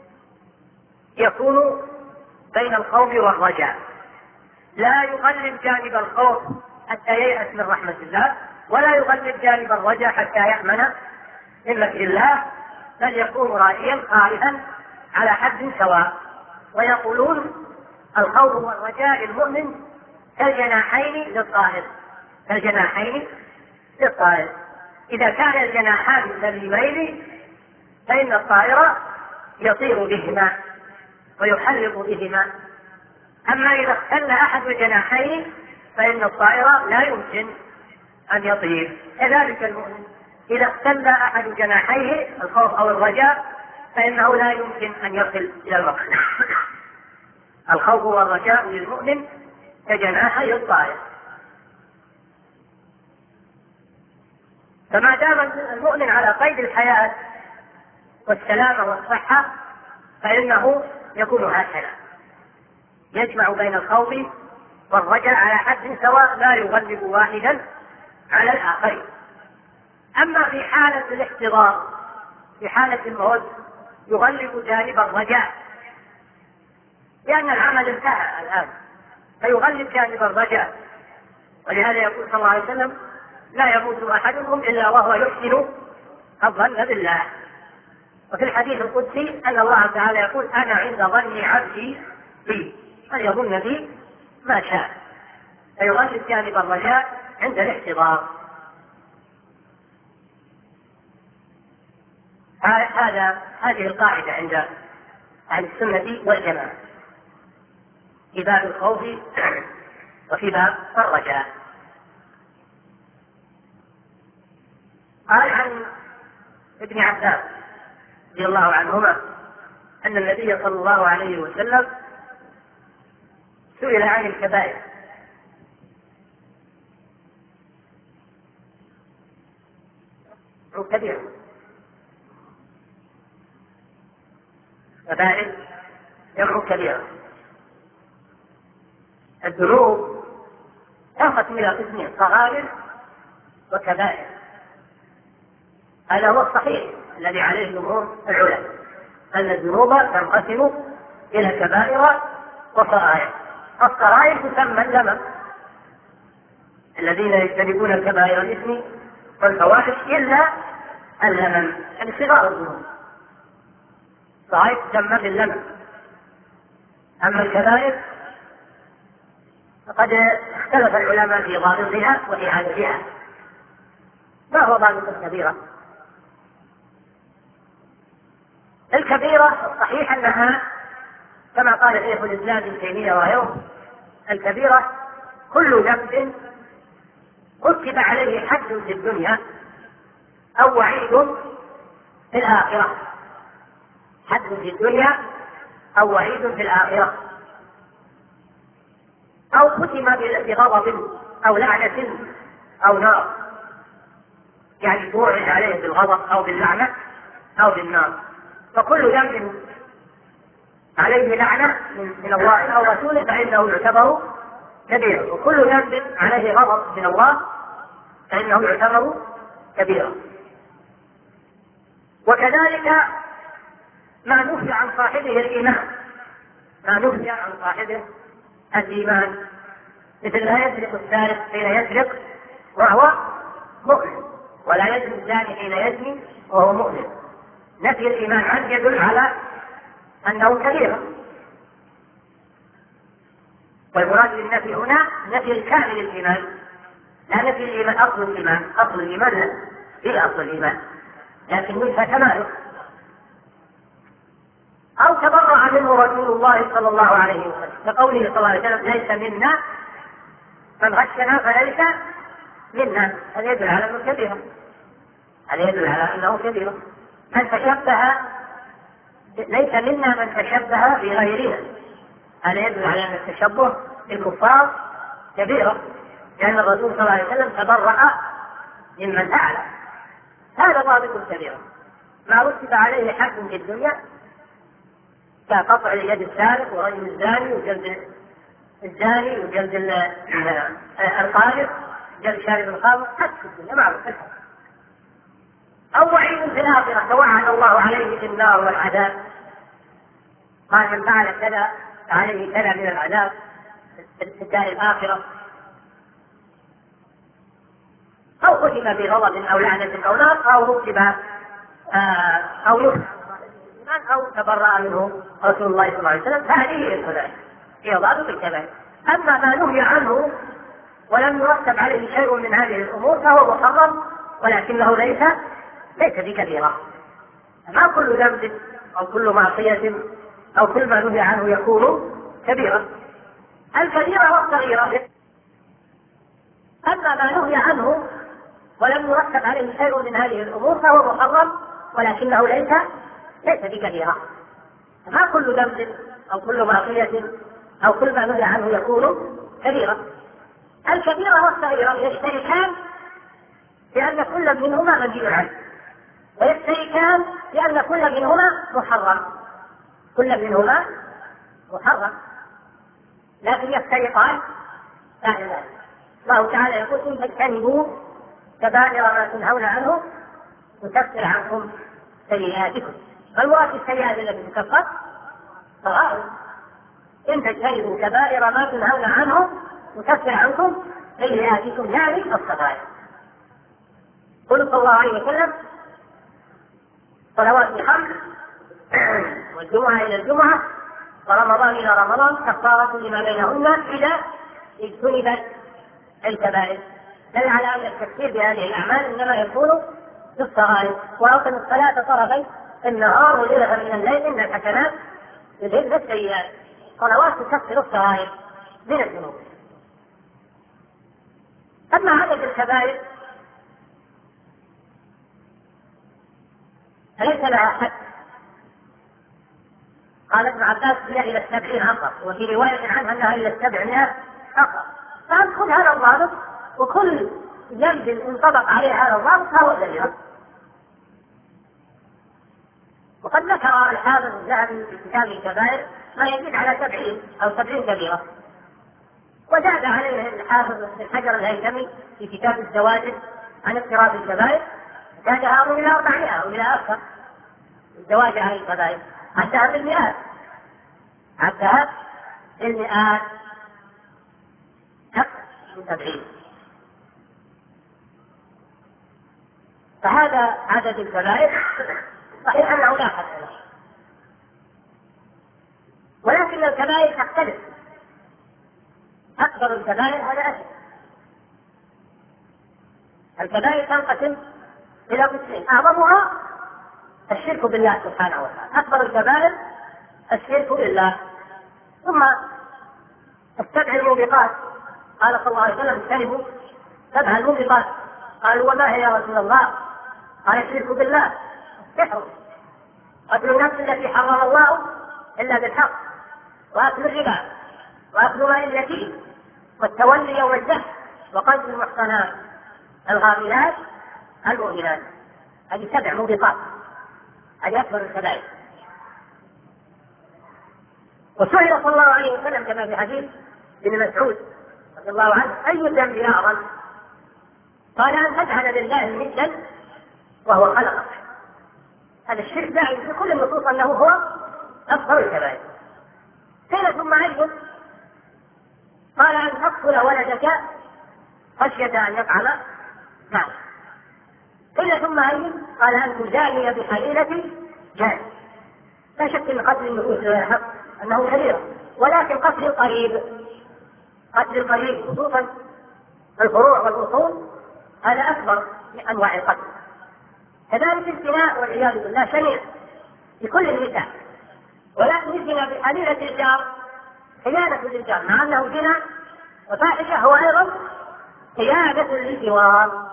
يكون بين الخوف والرجاء، لا يغلب جانب الخوف حتى ييأس من رحمة الله، ولا يغلب جانب الرجاء حتى يأمن من مكر الله، بل يكون راجيا خائفا على حد سواء. ويقولون الخوف والرجاء المؤمن كالجناحين للطائر، كالجناحين للطائر. إذا كان الجناحان سليمين فإن الطائر يطير بهما ويحلق بهما، أما إذا اختل أحد الجناحين فإن الطائر لا يمكن أن يطير. كذلك المؤمن إذا اختل أحد جناحيه الخوف أو الرجاء فإنه لا يمكن أن يصل إلى المقصود. الخوف والرجاء للمؤمن كجناحي الطائر. فما دام المؤمن على قيد الحياة والسلامة والصحة فإنه يكون هكذا، يجمع بين الخوف والرجاء على حد سواء، لا يغلب واحدا على الآخر. أما في حالة الاحتضار، في حالة الموت، يغلب جانب الرجاء لأن العمل انتهى الآن، فيغلب جانب الرجاء. ولهذا يقول صلى الله عليه وسلم لا يموت أحدكم إلا وهو يحسن الظن بالله. وفي الحديث القدسي أن الله تعالى يقول أنا عند ظن عبدي بي فليظن بي ما شاء، فيغلب جانب الرجاء عند الاحتضار. هذا هذه القاعدة عند أهل السنة والجماعة في باب الخوف وفي باب الرجاء. قال عن ابن عباس رضي الله عنهما أن النبي صلى الله عليه وسلم سئل عن الكبائر كبيرة، كبائر جمع كبيرة. الذنوب تنقسم إلى قسمين: صغائر وكبائر. هذا هو الصحيح الذي عليه جمهور العلماء، أن الذنوب تنقسم إلى كبائر وصغائر. الصغائر تسمى اللمم، الذين يجتنبون الكبائر الإثم والفواحش إلا اللمم، يعني صغار الذنوب. الصغائر تسمى باللمم. أما الكبائر فقد اختلف العلماء في ضابطها وإعادتها. ما هو ضابط الكبيرة؟ الكبيرة الصحيح أنها كما قال شيخ الإسلام ابن تيمية وغيره: الكبيرة كل ذنب كتب عليه حد في الدنيا أو وعيد في الآخرة. حد في الدنيا أو وعيد في الآخرة، أو ختم بغضب أو لعنة أو نار، يعني توعد عليه بالغضب أو باللعنة أو بالنار. فكل ذنب عليه لعنة من الله أو رسوله فإنه يعتبر كبيرا، وكل ذنب عليه غضب من الله فإنه يعتبر كبيرا. وكذلك ما نفي عن صاحبه الإيمان، ما نفي عن صاحبه الإيمان، مثل لا يسرق السارق حين يسرق وهو مؤمن، ولا يزني الزاني حين يزني وهو مؤمن. نفي الإيمان عنه يدل على أنه كبير. والمراد بالنفي هنا نفي الكامل الإيمان، لا نفي الإيمان أصل الإيمان. أصل الإيمان لا في أصل الإيمان، لكن نفى كماله. أو تبرأ منه رسول الله صلى الله عليه وسلم كقوله صلى الله عليه وسلم: ليس منا من غشنا فليس منا. هذا يدل على أنه كبير، هذا يدل على أنه كبير. من تشبه ليس منا من تشبه بغيرنا، هذا يدل على أن التشبه بالكفار كبيرة، لأن الرسول صلى الله عليه وسلم تبرأ ممن أعلى. هذا ضابط الكبيرة. ما رتب عليه حد في الدنيا كقطع يد السارق ورجم الزاني وجلد الزاني وجلد القارئ جلد شارب الخمر، حد في الدنيا معروف. أو وعيد في الآخرة، توعد الله عليه بالنار والعذاب، قال: من فعل كذا عليه كذا من العذاب في الدار الآخرة. أو ختم بغضب أو لعنة أو نار، أو رتب أو يخفى أو تبرأ منه رسول الله صلى الله عليه وسلم. فهذه هي الكبائر، هي ضابط الكبائر. أما ما نهي عنه ولم يرتب عليه شيء من هذه الأمور فهو محرم، ولكنه ليس ليس بكبيرة. ما كل ذنب أو كل معصية أو كل ما نهي عنه يكون كبيرة. الكبيرة والصغيرة. أما ما نهي عنه ولم يرتب عليه شيء من هذه الأمور فهو محرم، ولكنه ليس ليس بكبيرة. ما كل ذنب أو كل معصية أو كل ما نهي عنه يكون كبيرة. الكبيرة والصغيرة يشتركان لأن كل منهما منهي عنه، ويشتركان لأن كل منهما محرم، كل منهما محرم، لكن يفترقان بعد ذلك. الله تعالى يقول: إن تجتنبوا كبائر ما تنهون عنه نكفر عنكم سيئاتكم. فالمراد بالسيئات التي تكفر صغائر. إن تجتنبوا كبائر ما تنهون عنه نكفر عنكم سيئاتكم، يعني الصغائر. قل صلى الله عليه وسلم: صلوات الخمس والجمعة إلى الجمعة ورمضان إلى رمضان كفارة لما بينهن إذا اجتنبت الكبائر. دل على أن التكفير بهذه الأعمال إنما يكون في الصغائر. وأقم الصلاة طرفي النهار وزلفا من الليل إن الحسنات يذهبن السيئات. صلوات تكفر الصغائر من الذنوب. أما عدد الكبائر فليس لها حد. قال ابن عباس: هي إلى السبعين فقط، وفي رواية عنها أنها إلى السبعمائة فقط. فأدخل هذا الضابط، وكل ذنب انطبق عليه هذا الضابط فهو كبيرة. وقد ذكر الحافظ الذهبي في كتاب الكبائر ما يزيد على سبعين أو سبعين كبيرة، وزاد عليه الحافظ بن حجر الهيثمي في كتاب الزواجر عن اقتراف الكبائر، زادها إلى أربعمائة أو إلى أكثر. الزواجر عن الكبائر عدها بالمئات، عدها بالمئات أكثر من سبعين. فهذا عدد الكبائر، صحيح أنه لا حد له، ولكن الكبائر تختلف. أكبر الكبائر هذا أشد. الكبائر تنقسم إلى قسمين، أعظمها الشرك بالله سبحانه وتعالى، أكبر الكبائر الشرك بالله، ثم السبع الموبقات. قال صلى الله عليه وسلم اجتنبوا سبع الموبقات. قالوا وما هي يا رسول الله؟ قال الشرك بالله، السحر، قتل النفس التي حرم الله إلا بالحق، وأكل الربا، وأكل مال اليتيم، والتولي يوم الزحف، وقذف المحصنات الغافلات المؤمنات. هذه سبع موبقات، هذه أكبر الكبائر. وسئل صلى الله عليه وسلم كما في حديث ابن مسعود رضي الله عنه أي الذنب أعظم؟ قال أن تجعل لله ندا وهو خلقك. هذا الشرك داعي في كل النصوص أنه هو أكبر الكبائر. قيل ثم أيضا قال أن تقتل ولدك خشية أن يطعم معك. قيل ثم أيضا قال أن تجاني بحليلة جاني. لا شك أن قتل النفوس حق أنه كبير، ولكن قتل القريب، قتل القريب خصوصا الفروع والأصول، هذا أكبر من أنواع القتل. كذلك الزنا والعياذ بالله شنيع لكل النساء، ولكن الزنا بحليلة الجار خيانة للجار، مع أنه زنا وفاحشة هو أيضا خيانة للجوار.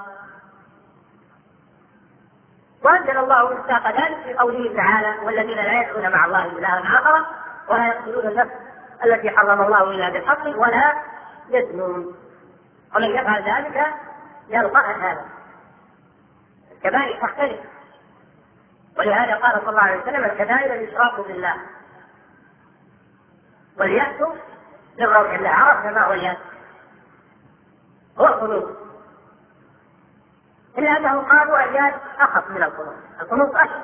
وأنزل الله مصداق ذلك في قوله تعالى والذين لا يدعون مع الله إلها آخر ولا يقتلون النفس التي حرم الله إلا بالحق ولا يزنون ومن يفعل ذلك يلقى هذا. الكبائر تختلف، ولهذا قال صلى الله عليه وسلم الكبائر الإشراك بالله واليأس من روح الله. عرفنا ما هو اليأس؟ هو القنوط، إلا أنهم قالوا اليأس أخف من القنوط، القنوط أشد،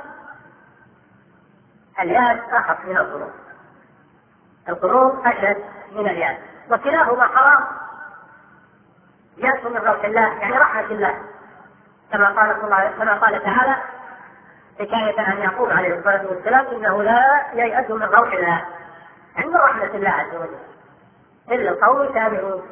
اليأس أخف من القنوط، القنوط أشد من اليأس، وكلاهما حرام. يأس من روح الله يعني رحمة الله، كما قال صلى الله عليه وسلم، كما قال تعالى حكاية عن يعقوب عليه الصلاة والسلام إنه لا ييأس من روح الله، عند رحمة الله عز وجل إلا القوم التابعون.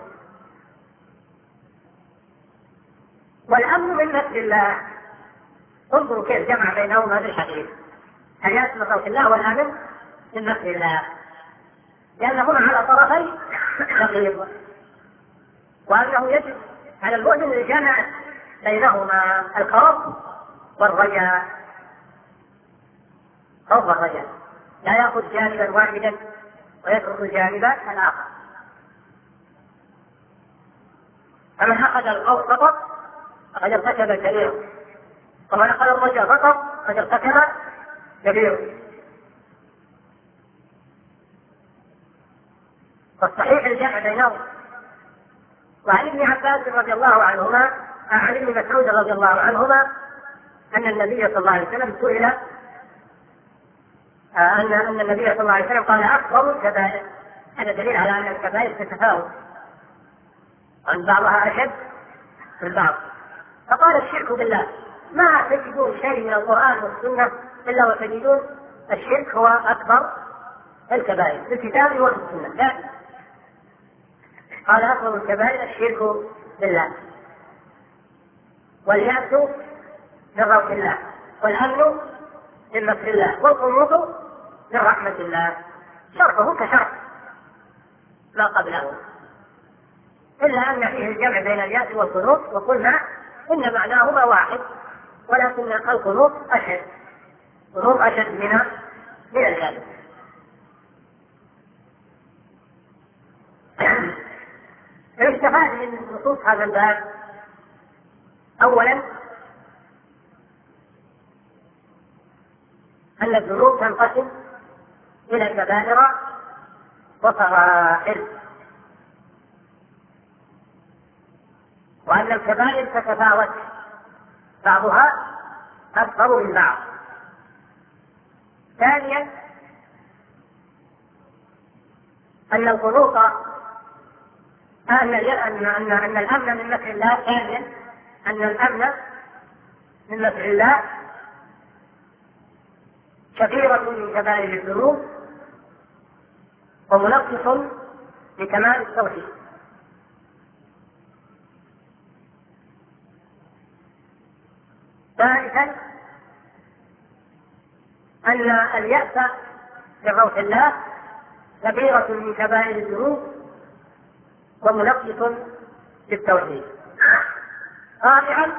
والأمن من مكر الله، انظروا كيف جمع بينهما هذا الحديث، اليأس من روح الله والأمن من مكر الله، لأنهما على طرفي نقيض، وأنه يجب على المؤمن الجمع بينهما الخوف والرجاء. خوف والرجاء، لا يأخذ جانبا واحدا ويترك الجانب الآخر. فمن أخذ الخوف فقط فقد ارتكب كبيرا، ومن أخذ الرجاء فقط فقد ارتكب كبيرا. فالصحيح الجمع بينهما. وعن ابن عباس رضي الله عنهما عن ابن مسعود رضي الله عنهما أن النبي صلى الله عليه وسلم سئل أن أن النبي صلى الله عليه وسلم قال أكبر الكبائر. هذا دليل على أن الكبائر تتفاوت، أن بعضها أشد من بعض. فقال الشرك بالله، ما تجدون شيء من القرآن والسنة إلا وتجدون الشرك هو أكبر الكبائر في الكتاب وفي السنة. لا، قال أكبر الكبائر الشرك بالله واليأس من روح الله والأمن من مكر الله والقنوط من رحمة الله. شرطه كشرط ما قبله، إلا أن فيه الجمع بين اليأس والقنوط، وقلنا إن معناهما واحد، ولكن القنوط أشد، القنوط أشد من من اليأس. الاستفاد من نصوص هذا الباب: أولا أن الذنوب تنقسم إلى كبائر وصغائر. وأن الكبائر تتفاوت، بعضها أكثر من بعض. ثانيا أن القنوط أن أن أن أن الأمن من مكر الله. ثانيا أن الأمن من مكر الله كبيرة من كبائر الذنوب ومنقص لكمال التوحيد. ثالثا أن اليأس من روح الله كبيرة من كبائر الذنوب ومنقص للتوحيد. رابعا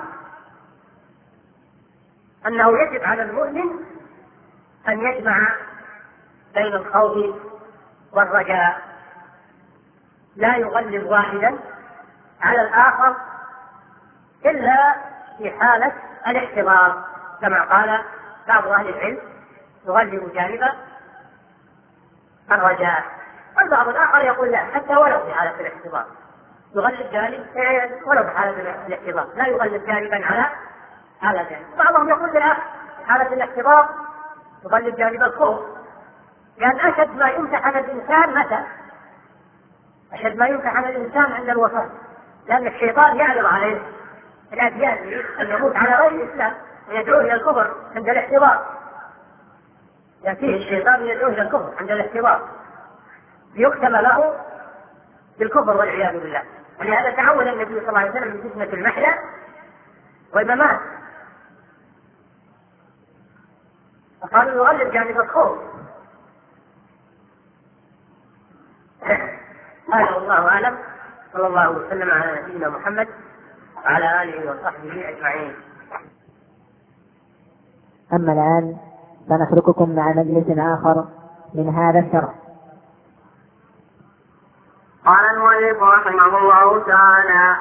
أنه يجب على المؤمن أن يجمع بين الخوف والرجاء، لا يغلب واحدا على الآخر إلا في حالة الاحتضار، كما قال بعض أهل العلم يغلب جانب الرجاء، والبعض الآخر يقول لا، حتى ولو في حالة الاحتضار يغلب جانب، ولو في حالة الاحتضار لا يغلب جانبا على على جانب. بعضهم يقول بالعكس، في حالة الاحتضار يغلب جانب الخوف، لأن أشد ما يمتحن الإنسان متى؟ أشد ما يمتحن الإنسان عند الوفاة، لأن الشيطان يعرض عليه الأديان أن يموت على غير الإسلام ويدعوه إلى الكفر عند الاحتضار. يأتيه الشيطان يدعوه إلى الكفر عند الاحتضار ليختم له بالكفر والعياذ بالله. ولهذا تعود النبي صلى الله عليه وسلم من فتنة المحيا والممات، فقالوا يغلب جانب الخوف. هذا والله أعلم، صلى الله وسلم على نبينا محمد وعلى آله وصحبه أجمعين. أما الآن فنترككم مع مجلس آخر من هذا الشرح. قال المؤلف رحمه الله تعالى: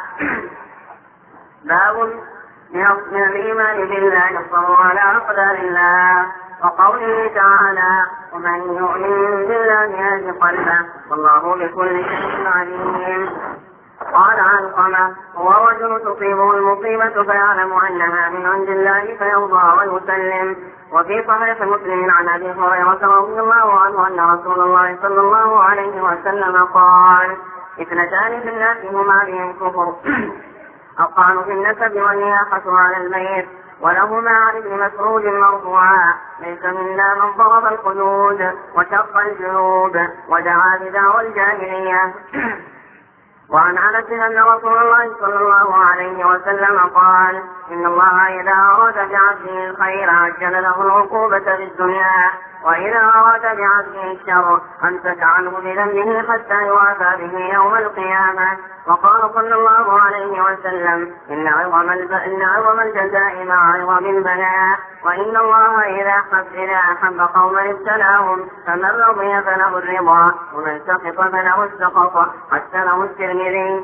باب من الإيمان بالله الصبر على أقدار الله، وقوله تعالى: ومن يؤمن بالله يهد قلبه والله بكل شيء عليم. قال علقمة: هو رجل تصيبه المصيبة فيعلم أنها من عند الله فيرضى ويسلم. وفي صحيح مسلم عن أبي هريرة رضي الله عنه أن رسول الله صلى الله عليه وسلم قال: اثنتان في الناس هما بهم كفر، الطعن في النسب والنياحة على الميت. ولهما عن ابن مسعود مرفوعا: ليس منا من ضرب الخدود وشق الجنوب ودعا بدعوى الجاهلية. وعن انس ان رسول الله صلى الله عليه وسلم قال: ان الله اذا اراد بعبده الخير عجل له العقوبة في الدنيا، واذا اراد بعبده الشر امسك عنه بذنبه حتى يوافى به يوم القيامة. وقال صلى الله عليه وسلم: ان عظم ان عظم الجزاء مع عظم البلاء، وان الله اذا حب اذا احب قوما ابتلاهم، فمن رضي فله الرضا ومن سخط فله السخط. حسنه الترمذي.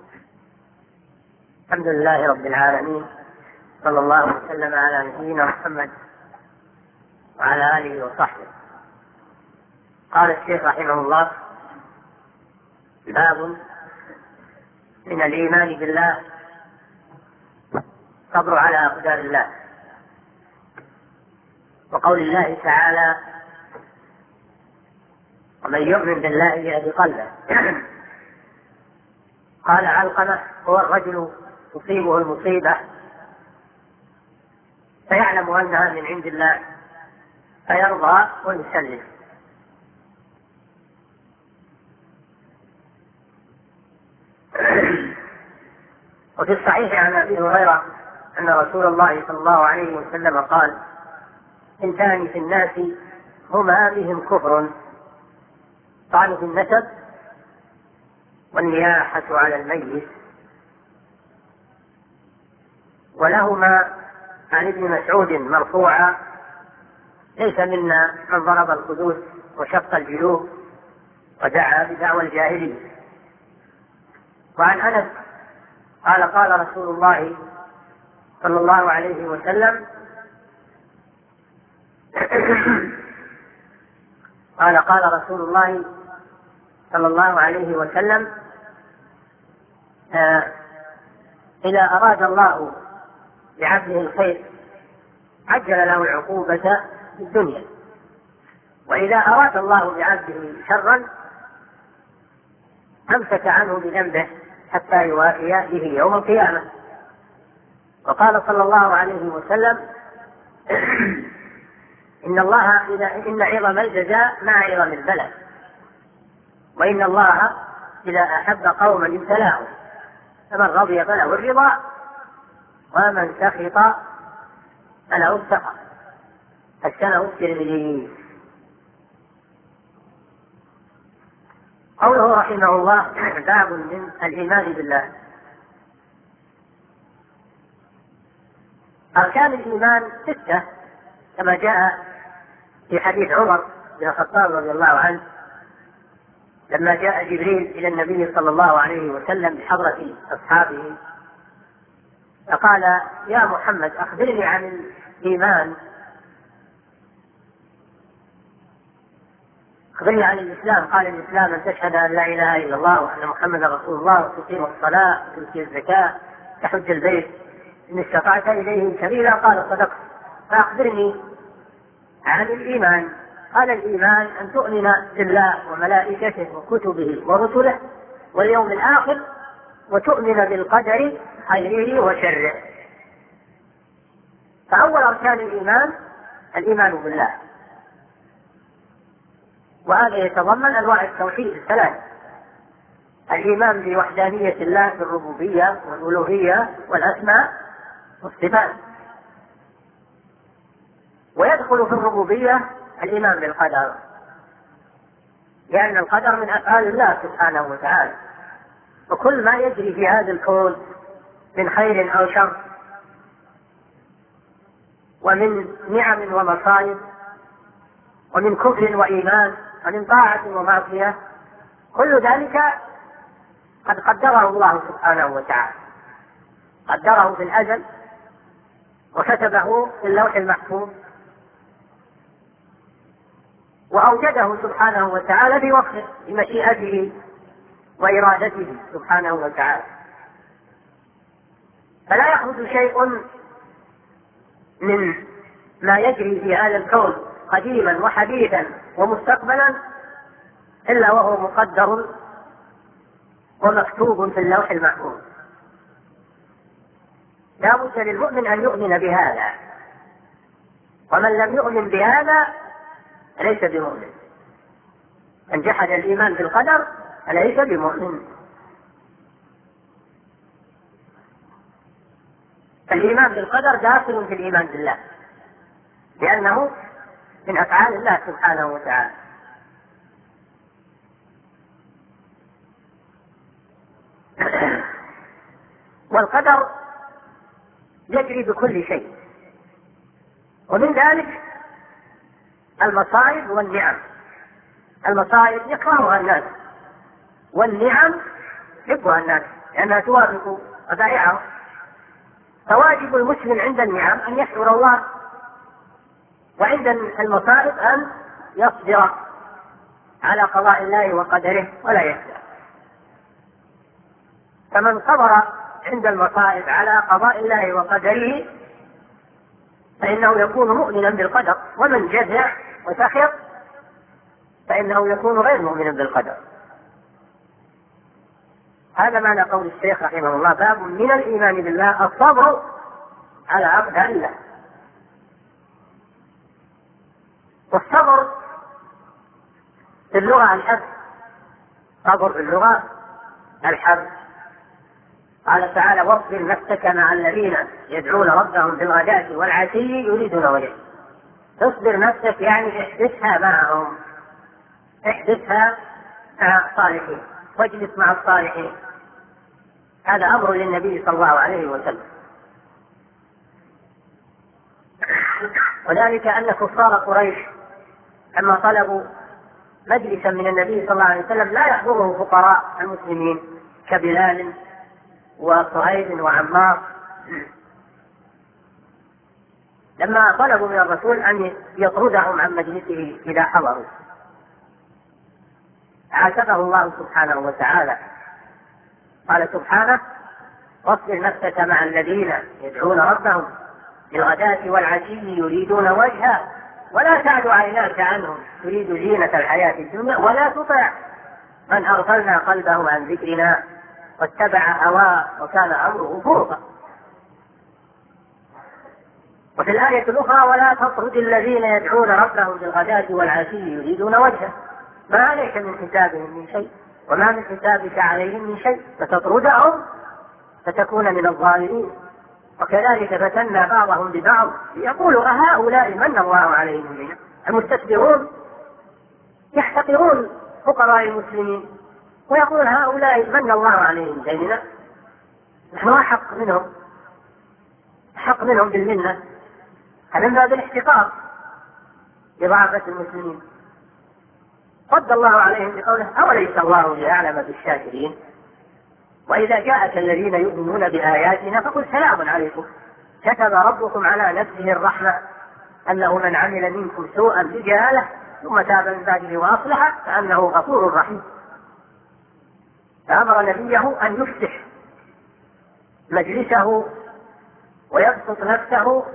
الحمد لله رب العالمين، صلى الله وسلم على نبينا محمد وعلى آله وصحبه. قال الشيخ رحمه الله: باب من الإيمان بالله الصبر على أقدار الله، وقول الله تعالى: ومن يؤمن بالله يهد قلبه. قال علقمة: هو الرجل تصيبه المصيبة فيعلم أنها من عند الله فيرضى ويسلم. وفي الصحيح عن أبي هريرة أن رسول الله صلى الله عليه وسلم قال: اثنتان في الناس هما بهم كفر، طعن في النسب والنياحة على الميت. ولهما عن ابن مسعود مرفوعا: ليس منا من ضرب الخدود وشق الجيوب ودعا بدعوى الجاهلية. وعن أنس قال: قال رسول الله صلى الله عليه وسلم قال قال رسول الله صلى الله عليه وسلم: آه إذا أراد الله بعبده الخير عجل له العقوبة في الدنيا، وإذا أراد الله بعبده شرا أمسك عنه بذنبه حتى يوافي به يوم القيامة. وقال صلى الله عليه وسلم إن الله إذا إن عظم الجزاء مع عظم البلاء، وإن الله إذا أحب قوما ابتلاهم، فمن رضي فله الرضا ومن سخط فله السخط. حسنه الترمذي. قوله رحمه الله باب من الإيمان بالله. أركان الإيمان ستة كما جاء في حديث عمر بن الخطاب رضي الله عنه لما جاء جبريل إلى النبي صلى الله عليه وسلم بحضرة أصحابه فقال يا محمد أخبرني عن الإيمان، أخبرني عن الإسلام. قال الإسلام أن تشهد أن لا إله إلا الله وأن محمدا رسول الله وتقيم الصلاة وتؤتي الزكاة تحج البيت إن استطعت إليه سبيلا. قال صدقت. فأخبرني عن الإيمان. قال الإيمان أن تؤمن بالله وملائكته وكتبه ورسله واليوم الآخر وتؤمن بالقدر خيره وشره. فأول أركان الإيمان الإيمان بالله، وهذا يتضمن أنواع التوحيد الثلاث: الإيمان بوحدانية الله في الربوبية والألوهية والأسماء والصفات، ويدخل في الربوبية الإيمان بالقدر، لأن القدر من أفعال الله سبحانه وتعالى، وكل ما يجري في هذا الكون من خير أو شر ومن نعم ومصائب ومن كفر وإيمان ومن طاعة ومعصية، كل ذلك قد قدره الله سبحانه وتعالى، قدره في الأزل وكتبه في اللوح المحفوظ وأوجده سبحانه وتعالى في وقته بمشيئته وإرادته سبحانه وتعالى. فلا يخرج شيء من ما يجري في هذا الكون قديما وحديثا ومستقبلا إلا وهو مقدر ومكتوب في اللوح المحفوظ. لا بد للمؤمن أن يؤمن بهذا، ومن لم يؤمن بهذا ليس بمؤمن. من جحد الإيمان بالقدر فليس بمؤمن. الإيمان بالقدر داخل في الإيمان بالله، لأنه من أفعال الله سبحانه وتعالى. والقدر يجري بكل شيء، ومن ذلك المصائب والنعم. المصائب يكرهها الناس، والنعم يحبها الناس لأنها توافق طبائعهم. فواجب المسلم عند النعم أن يشكر الله، وعند المصائب أن يصبر على قضاء الله وقدره ولا يهدى. فمن صبر عند المصائب على قضاء الله وقدره فإنه يكون مؤمنا بالقدر، ومن جزع وسخط فإنه يكون غير مؤمنا بالقدر. هذا معنى قول الشيخ رحمه الله باب من الإيمان بالله الصبر على أقدار الله. والصبر في اللغة الحب، صبر في اللغة الحب. قال تعالى واصبر نفسك مع الذين يدعون ربهم بالغداة والعشي يريدون وجهه. تصبر نفسك يعني احدثها معهم، احدثها مع الصالحين واجلس مع الصالحين. هذا أمر للنبي صلى الله عليه وسلم، وذلك أن كفار قريش لما طلبوا مجلسا من النبي صلى الله عليه وسلم لا يحضره فقراء المسلمين كبلال وصهيب وعمار، لما طلبوا من الرسول أن يطردهم عن مجلسه إذا حضروا عاتبه الله سبحانه وتعالى. قال سبحانه واصبر نفسك مع الذين يدعون ربهم بالغداة والعشي يريدون وجهه ولا تعد عيناك عنهم تريد زينة الحياة الدنيا ولا تطع من أغفلنا قلبه عن ذكرنا واتبع هواه وكان أمره فرطا. وفي الآية الأخرى ولا تطرد الذين يدعون ربهم بالغداة والعشي يريدون وجهه ما عليك من حسابهم من شيء وما من حسابك عليهم من شيء فتطردهم فتكون من الظالمين. وكذلك فتنا بعضهم ببعض يقول أهؤلاء من الله عليهم بنا. المستكبرون يحتقرون فقراء المسلمين ويقول هؤلاء من الله عليهم بنا، نحن أحق منهم أحق منهم بالمنة. هذا من باب الاحتقار لضعفة المسلمين. رد الله عليهم بقوله أوليس الله بأعلم بالشاكرين وإذا جاءك الذين يؤمنون بآياتنا فقل سلام عليكم كتب ربكم على نفسه الرحمة أنه من عمل منكم سوءا بجهالة ثم تاب من بعده وأصلح فأنه غفور رحيم. فأمر نبيه أن يفتح مجلسه ويبسط نفسه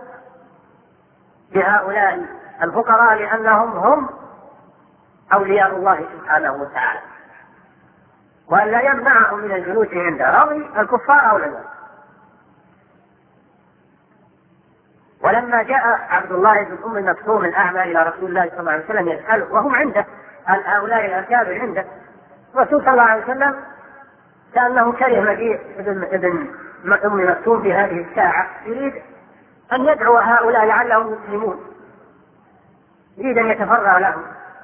بهؤلاء الفقراء لأنهم هم أولياء الله سبحانه وتعالى، وأن لا يمنعهم من الجلوس عند رضي الكفار أو لا. ولما جاء عبد الله بن أم مكتوم الأعمى إلى رسول الله صلى الله عليه وسلم يسأله وهم عنده هؤلاء الأكابر عنده، الرسول صلى الله عليه وسلم كأنه كره مجيء ابن ابن أم مكتوم في هذه الساعة، يريد أن يدعو هؤلاء لعلهم يسلمون، يريد أن يتفرغ لهم.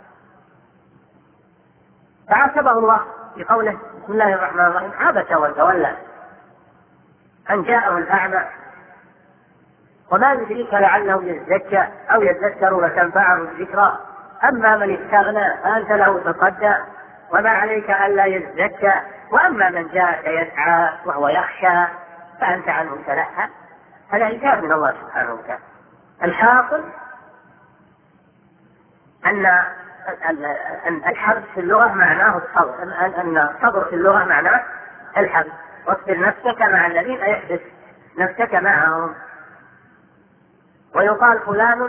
فعاتبه الله بقوله بسم الله الرحمن الرحيم عبس وتولى أن جاءه الأعمى وما يدريك لعله يزكى أو يذكر فتنفعه الذكرى أما من استغنى فأنت له تصدى وما عليك ألا يزكى وأما من جاءك يسعى وهو يخشى فأنت عنه تلهى. هذا عتاب من الله سبحانه وتعالى. الحاصل أن الحبس في اللغة معناه الصبر، أن الصبر في اللغة معناه الحبس. واصبر نفسك مع الذين يحبس نفسك معهم. ويقال فلان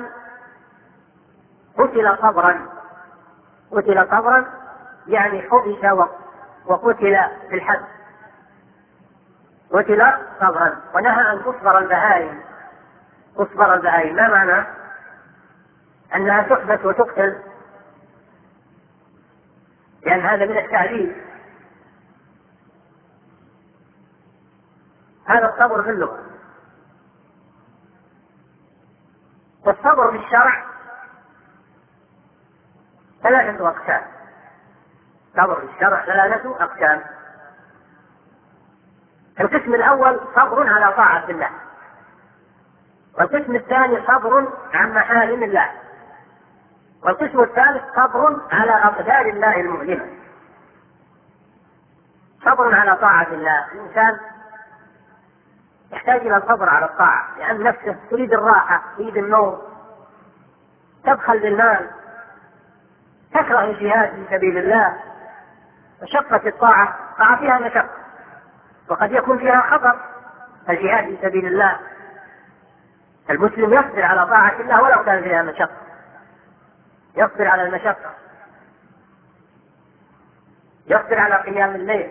قتل صبرا، قتل صبرا يعني حبس وقتل في الحبس، قتل صبرا. ونهى أن تصبر البهائم، تصبر البهائم ما معنى أنها تحبس وتقتل، لأن هذا من التعذيب. هذا الصبر في اللغة. والصبر في الشرع ثلاثة أقسام. صبر في الشرع ثلاثة أقسام. القسم الأول صبر على طاعة الله، والقسم الثاني صبر عن محارم الله، والقسم الثالث صبر على أقدار الله المؤلمة. صبر على طاعة الله، الإنسان يحتاج إلى الصبر على الطاعة لأن نفسه تريد الراحة، تريد النوم، تبخل بالمال، تكره الجهاد في سبيل الله. مشقة الطاعة طاعة فيها مشقة وقد يكون فيها خطر. الجهاد في سبيل الله المسلم يصبر على طاعة الله ولو كان فيها مشقة، يصبر على المشقة، يصبر على قيام الليل،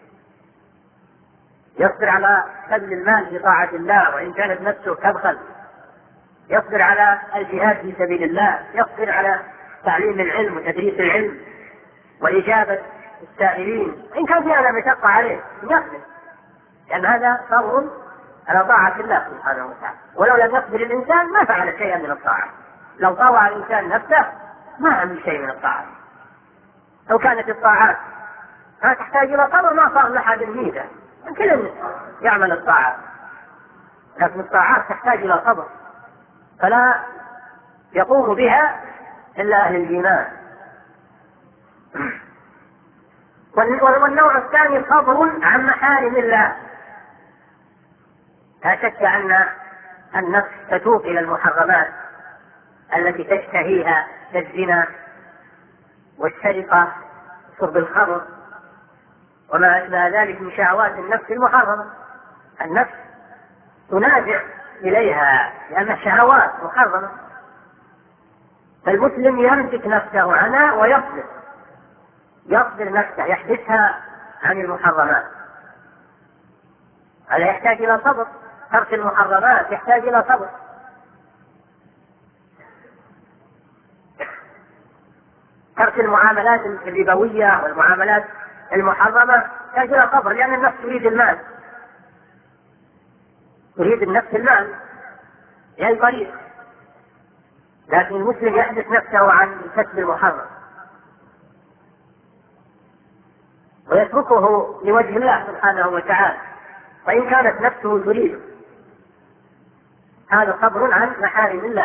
يصبر على بذل المال في طاعة الله وإن كانت نفسه تبخل، يصبر على الجهاد في سبيل الله، يصبر على تعليم العلم وتدريس العلم وإجابة السائلين إن كان في هذا مشقة عليه يصبر، لأن هذا صبر على طاعة الله سبحانه وتعالى. ولو لم يصبر الإنسان ما فعل شيئا من الطاعة. لو طاوع الإنسان نفسه ما عمل شيء من الطاعة. لو كانت الطاعات ما تحتاج إلى صبر ما صار لأحد ميزة، كل يعمل الطاعات، لكن الطاعات تحتاج إلى صبر فلا يقوم بها إلا أهل الإيمان. والنوع الثاني صبر عن محارم الله. لا شك أن النفس تتوق إلى المحرمات التي تشتهيها كالزنا والسرقة وشرب الخمر وما أشبه ذلك من شهوات النفس المحرمة، النفس تنازع إليها لأن الشهوات محرمة، فالمسلم يمسك نفسه عنها ويصبر يصبر نفسه يحبسها عن المحرمات. هذا يحتاج إلى صبر، ترك المحرمات يحتاج إلى صبر. ترك المعاملات الربوية والمعاملات المحرمة يحتاج إلى صبر، لأن النفس تريد المال، تريد النفس المال بأي طريق، لكن المسلم يحبس نفسه عن كسب المحرم ويتركه لوجه الله سبحانه وتعالى، وإن كانت نفسه تريد. هذا صبر عن محارم الله.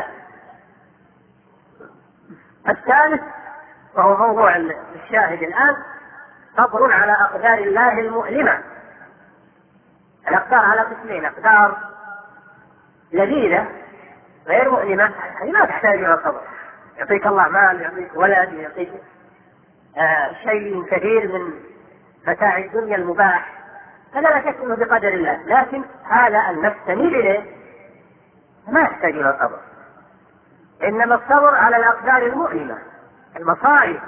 الثالث وهو موضوع الشاهد الآن، صبر على أقدار الله المؤلمة. الأقدار على قسمين: أقدار لذيذة غير مؤلمة، هذه لا تحتاج إلى صبر، يعطيك الله مال، يعطيك ولد، يعطيك آه شيء كثير من متاع الدنيا المباح، هذا لا شك انه بقدر الله، لكن هذا النفس تميل اليه ما يحتاج الى صبر. انما الصبر على الاقدار المؤلمه، المصائب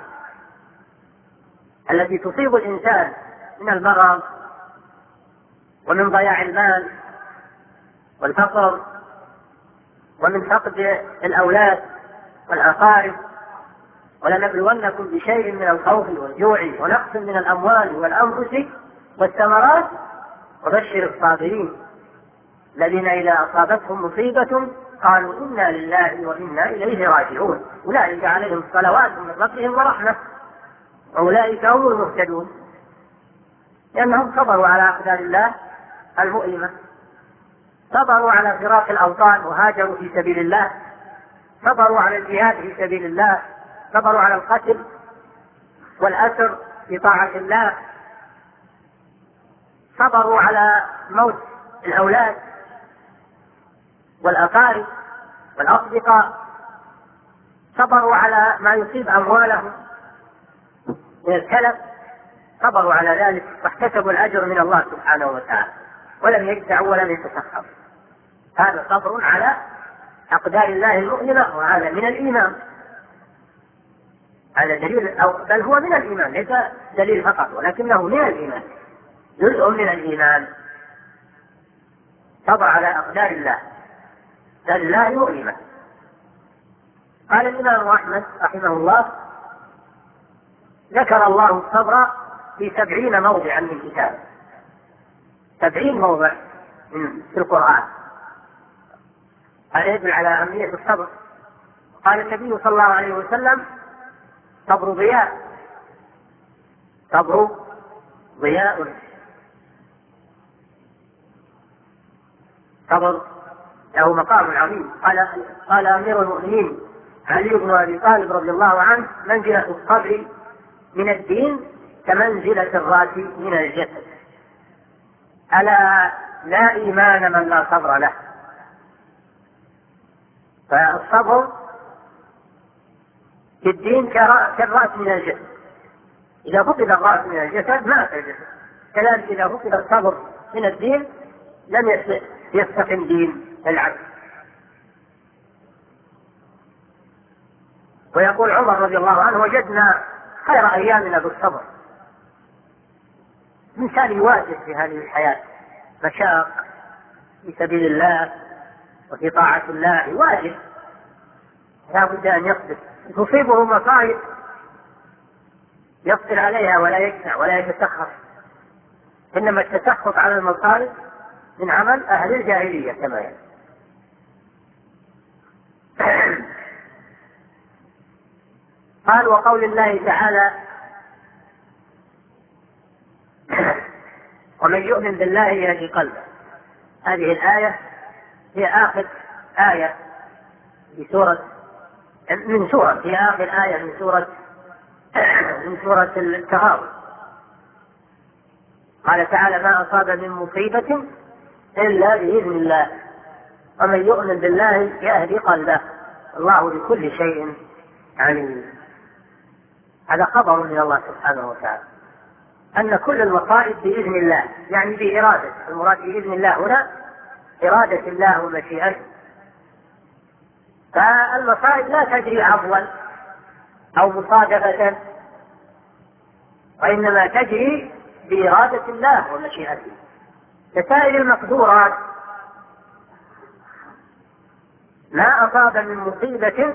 التي تصيب الانسان من المرض ومن ضياع المال والفقر ومن فقد الاولاد والاقارب. ولنبلونكم بشيء من الخوف والجوع ونقص من الاموال والانفس والثمرات وبشر الصابرين الذين إذا أصابتهم مصيبة قالوا إنا لله وإنا إليه راجعون أولئك عليهم صلوات من ربهم ورحمة وأولئك هم المهتدون، لأنهم صبروا على أقدار الله المؤلمة، صبروا على فراق الأوطان وهاجروا في سبيل الله، صبروا على الجهاد في سبيل الله، صبروا على القتل والأسر في طاعة الله، صبروا على موت الأولاد والأقارب والأصدقاء، صبروا على ما يصيب أموالهم من الكلف، صبروا على ذلك واحتسبوا الأجر من الله سبحانه وتعالى ولم يجزعوا ولم يتسخطوا. هذا صبر على أقدار الله المؤلمة، وهذا من الإيمان. هذا دليل، أو بل هو من الإيمان، ليس دليل فقط ولكنه من الإيمان، جزء من الإيمان. صبر على أقدار الله، أقدار الله المؤلمة. قال الإمام أحمد رحمه الله: ذكر الله الصبر في سبعين موضعا من كتابه، سبعين موضع في القرآن. هذا يدل على أهمية الصبر. قال النبي صلى الله عليه وسلم: صبر ضياء، صبر ضياء. صبر له مقام عظيم. قال قال أمير المؤمنين علي بن أبي طالب رضي الله عنه: منزلة الصبر من الدين كمنزلة الراس من الجسد، ألا لا إيمان من لا صبر له. فالصبر في الدين كالرأس من الجسد، إذا فقد الرأس من الجسد مات الجسد، كذلك إذا فقد الصبر من الدين لم يستقم دين العبد. ويقول عمر رضي الله عنه: وجدنا خير أيامنا بالصبر. الإنسان يواجه في هذه الحياة مشاق في سبيل الله وفي طاعة الله، يواجه، لا بد أن يصبر. تصيبه مصائب يصبر عليها ولا يجزع ولا يتسخط، إنما التسخط على المصائب من عمل أهل الجاهلية كما يعني. قال: وقول الله تعالى: ومن يؤمن بالله يهدي قلبه. هذه الآية هي آخر آية في سورة من سورة هي آخر آية من سورة من سورة التغابن. قال تعالى: ما أصاب من مصيبة إلا بإذن الله ومن يؤمن بالله يهدي قلبه الله بكل شيء عليم. هذا خبر من الله سبحانه وتعالى. أن كل المصائب بإذن الله، يعني بإرادة، المراد بإذن الله هنا إرادة الله ومشيئته. فالمصائب لا تجري عفوا أو مصادفة، وإنما تجري بإرادة الله ومشيئته. كسائر المقدورات ما أصاب من مصيبة،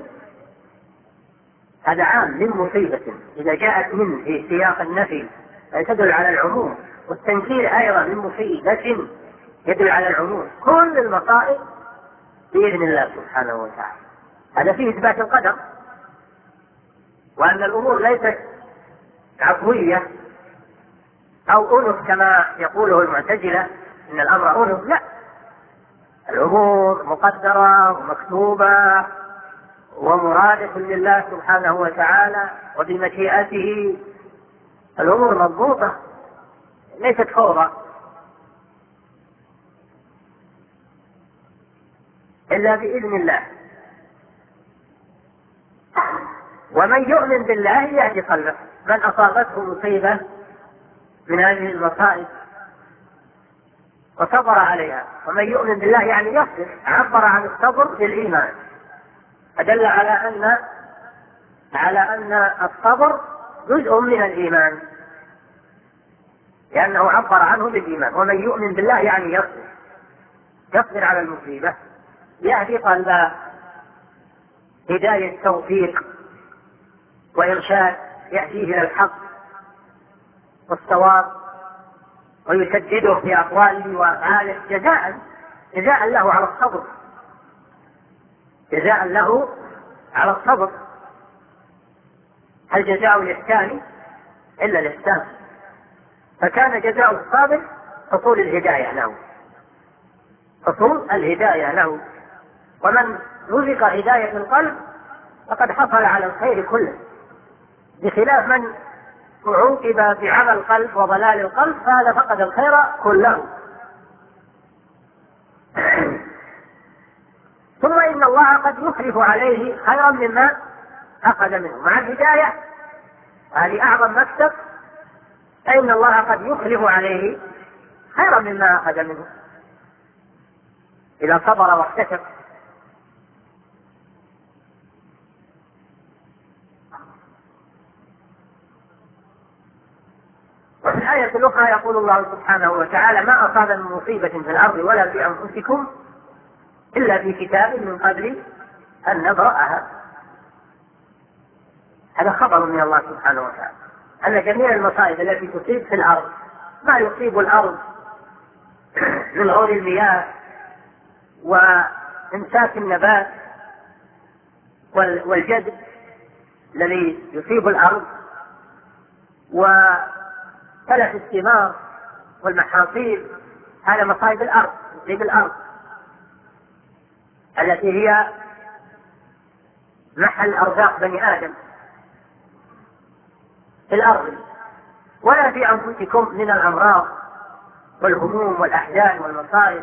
هذا عام، من مصيبة إذا جاءت من في سياق النفي تدل على العموم، والتنكير أيضا من مصيبة يدل على العموم. كل المصائب بإذن الله سبحانه وتعالى. هذا فيه إثبات القدر، وأن الأمور ليست عفوية أو أنف كما يقوله المعتزلة إن الأمر أنف. لا، الأمور مقدرة ومكتوبة ومرادة لله سبحانه وتعالى وبمشيئته. الأمور مضبوطة ليست فوضى، إلا بإذن الله. ومن يؤمن بالله يهدي قلبه. من أصابته مصيبة من هذه المصائب وصبر عليها، ومن يؤمن بالله يعني يصبر، عبر عن الصبر بالإيمان، فدل على أن على أن الصبر جزء من الإيمان، لأنه عبر عنه بالإيمان. ومن يؤمن بالله يعني يصبر، يصبر على المصيبة، يهدي قلبه، هداية توفيق وإرشاد، يهديه إلى الحق والصواب ويسدده في أقواله وأفعاله جزاء جزاء له على الصبر، جزاء له على الصبر. هل جزاء الإحسان إلا الإحسان؟ فكان جزاء الصابر حصول الهداية له، حصول الهداية له. ومن رزق هداية القلب فقد حصل على الخير كله، بخلاف من عوقب بعمى القلب وضلال القلب فهذا فقد الخير كله. ثم إن الله قد يخلف عليه خيرا مما أخذ منه مع الهداية، هذه أعظم مكسب، فإن الله قد يخلف عليه خيرا مما أخذ منه إذا صبر واحتسب. وفي الآية الأخرى يقول الله سبحانه وتعالى: ما أصاب من مصيبة في الأرض ولا في أنفسكم إلا في كتاب من قبل أن نبرأها. هذا خبر من الله سبحانه وتعالى أن جميع المصائب التي تصيب في الأرض، ما يصيب الأرض من غور المياه وإمساك النبات والجدب الذي يصيب الأرض وتلف الثمار والمحاصيل، هذا مصائب الأرض، تصيب الأرض التي هي محل أرزاق بني آدم في الأرض. ولا في أنفسكم من الأمراض والهموم والأحزان والمصائب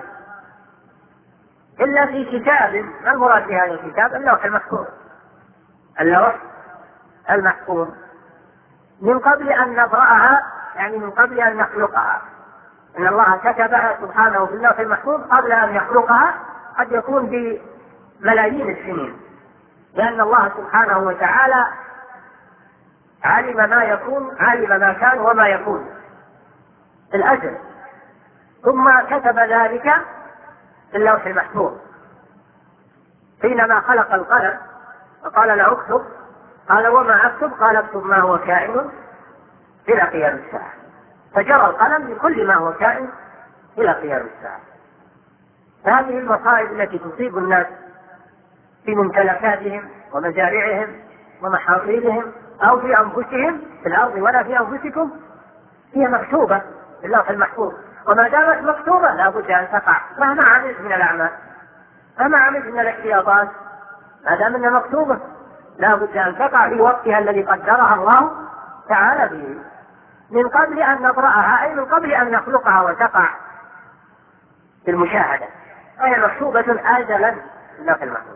إلا في كتاب. ما المراد بهذا الكتاب؟ اللوح المحفوظ، اللوح المحفوظ، من قبل أن نبرأها، يعني من قبل أن نخلقها. إن الله كتبها سبحانه في اللوح المحفوظ قبل أن يخلقها، قد يكون بملايين السنين، لأن الله سبحانه وتعالى علم ما يكون، علم ما كان وما يكون في الأزل، ثم كتب ذلك في اللوح المحفوظ. حينما خلق القلم وقال له اكتب، قال وما اكتب؟ قال اكتب ما هو كائن إلى قيام الساعة، فجرى القلم بكل ما هو كائن إلى قيام الساعة. هذه المصائب التي تصيب الناس في ممتلكاتهم ومزارعهم ومحاصيلهم أو في أنفسهم في الأرض ولا في أنفسكم، هي مكتوبة في اللوح المحفوظ، وما دامت مكتوبة لا بد أن تقع مهما عملت من الأعمال، مهما عملت من الاحتياطات، ما دام أنها مكتوبة لا بد أن تقع في وقتها الذي قدرها الله تعالى به، من قبل أن نبرأها، أي من قبل أن نخلقها وتقع في المشاهدة، فهي مكتوبة آجلا في اللوح المحفوظ.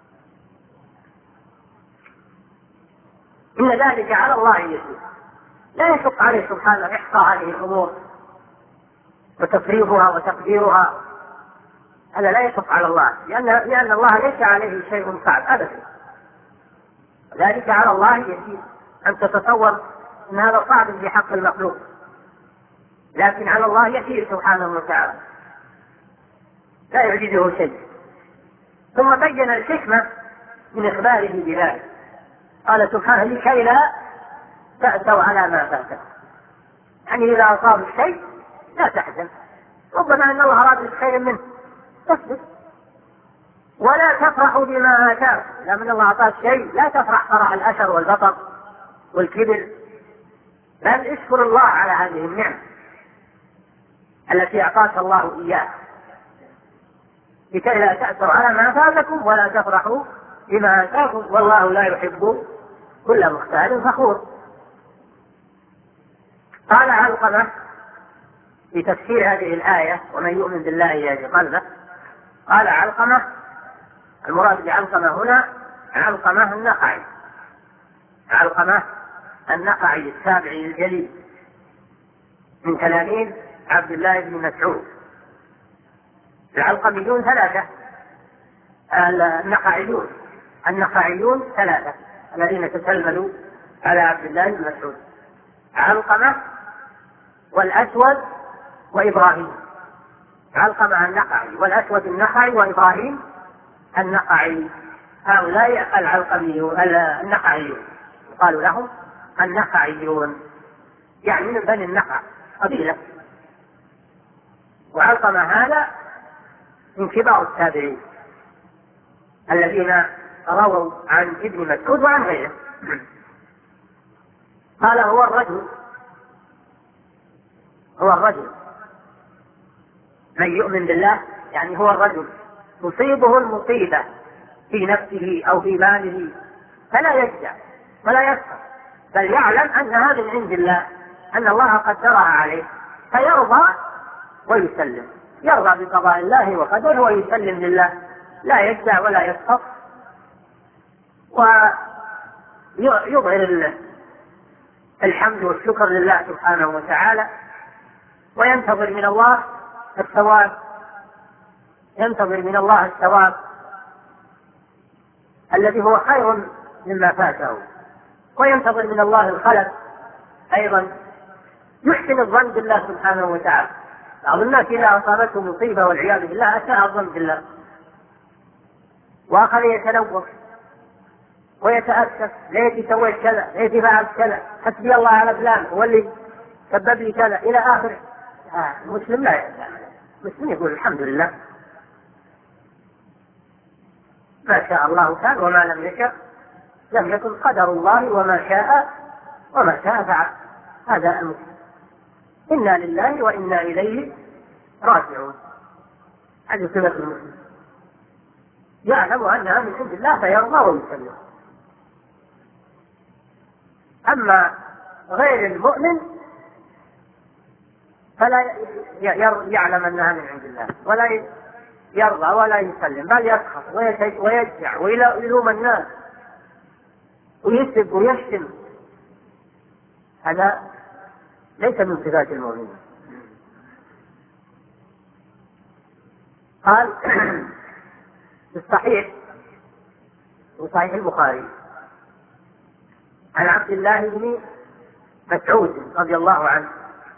إن ذلك على الله يسير. لا يشق عليه سبحانه إحصاء هذه الأمور وتفريغها وتقديرها، هذا لا يشق على الله، لأن, لأن الله ليس عليه شيء صعب أبدا، ذلك على الله يسير. أن تتصور أن هذا صعب في حق المخلوق، لكن على الله يسير سبحانه وتعالى، لا يعجزه شيء. ثم بين الحكمة من إخباره بذلك، قال سبحانه لكي لا تأسوا على ما فاتكم، يعني إذا أصاب الشيء لا تحزن، ربما أن الله أراد خير منه تصبر، ولا تفرحوا بما آتاكم، لأن من الله أعطاك شيء لا تفرح فرح الأشر والبطر والكبر، بل اشكر الله على هذه النعمة التي أعطاك الله إياها، لكي لا تأسوا على ما فاتكم ولا تفرحوا بما آتاكم والله لا يحب كل مختال فخور. قال علقمة في تفسير هذه الآية ومن يؤمن بالله يهدي قلبه، قال علقمة المراد بعلقمة هنا علقمة النخعي، علقمة النخعي التابعي الجليل من تلاميذ عبد الله بن مسعود. العلقميون ثلاثة، النخعيون النخعيون ثلاثة الذين تسلملوا على عبد الله بن مسعود، علقمة والأسود وإبراهيم، علقمة النخعي والأسود النخعي وإبراهيم النخعي، هؤلاء العلقميون النخعيون قالوا لهم النخعيون، يعني من بني النخع قبيلة. وعلقمة هذا من كبار التابعين الذين رووا عن ابن مسعود وعن غيره. قال هو الرجل هو الرجل من يؤمن بالله، يعني هو الرجل تصيبه المصيبة في نفسه أو في ماله فلا يجزع ولا يسخر، بل يعلم أنها من عند الله، أن الله قدرها عليه، فيرضى ويسلم، يرضى بقضاء الله وقدره ويسلم لله، لا يجزع ولا يسخر، ويظهر الحمد والشكر لله سبحانه وتعالى، وينتظر من الله الثواب ينتظر من الله الثواب الذي هو خير مما فاته، وينتظر من الله الخلف أيضا، يحسن الظن بالله سبحانه وتعالى. بعض الناس إذا أصابته مصيبة والعياذ بالله أساء الظن بالله وأخذ يتلوث ويتأسف، ليتي سويت كذا، ليتي فعلت كذا، حسبي الله على فلان هو اللي سبب لي كذا إلى آخره. آه مسلم لا يعلم. مسلم يقول الحمد لله، ما شاء الله كان وما لم يشأ لم يكن، قدر الله وما شاء وما شاء فعل. هذا المسلم، إنا لله وإنا إليه راجعون. هذه صفة المسلم، يعلم أنها من عند الله فيرضى ويسلم. أما غير المؤمن فلا يعلم أنها من عند الله ولا يرضى ولا يسلم، بل يسخط ويجزع ويلوم الناس ويسب ويشتم. هذا ليس من صفات المؤمنين. قال في الصحيح وصحيح البخاري عن عبد الله بن مسعود رضي الله عنه،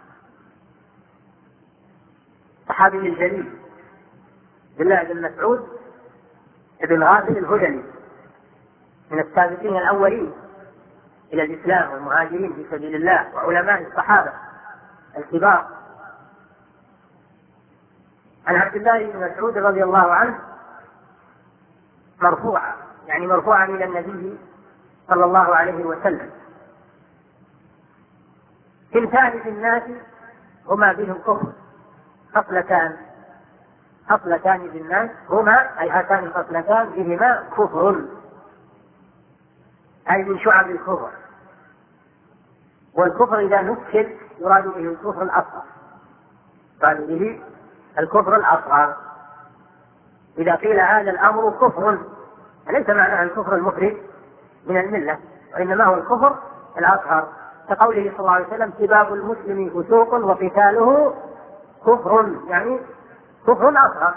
صحابي الجليل عبد الله بن مسعود بن غافل الهذلي من السابقين الأولين إلى الإسلام والمهاجرين في سبيل الله وعلماء الصحابة الكبار. عن عبد الله بن مسعود رضي الله عنه مرفوعا، يعني مرفوعا إلى النبي صلى الله عليه وسلم: ثنتان في الناس هما بهم كفر، خصلتان خصلتان في الناس هما أي هاتان الخصلتان بهما كفر، أي من شعب الكفر. والكفر إذا نكل يراد به الكفر الأصغر، يراد به الكفر الأصغر. إذا قيل هذا الأمر كفر ليس معناه الكفر المخرج من الملة، وإنما هو الكفر الأصغر كقوله صلى الله عليه وسلم سباب المسلم فسوق وقتاله كفر، يعني كفر أصغر.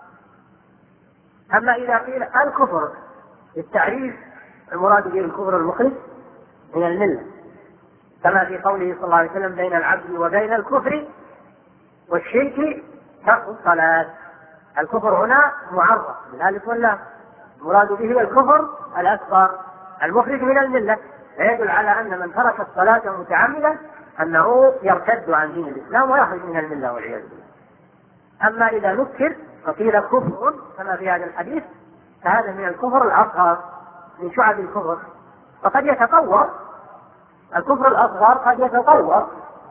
أما إذا قيل الكفر بالتعريف المراد به الكفر المخرج من الملة، كما في قوله صلى الله عليه وسلم بين العبد وبين الكفر والشرك ترك الصلاة. الكفر هنا معرف بالالف واللام، المراد به الكفر الأصغر المخرج من الملة، يدل على أن من ترك الصلاة متعمدا أنه يرتد عن دين الإسلام ويخرج من الملة والعياذ بالله. أما إذا نكر فقيل كفر كما في هذا الحديث فهذا من الكفر الأصغر من شعب الكفر، فقد يتطور الكفر الأصغر قد يتطور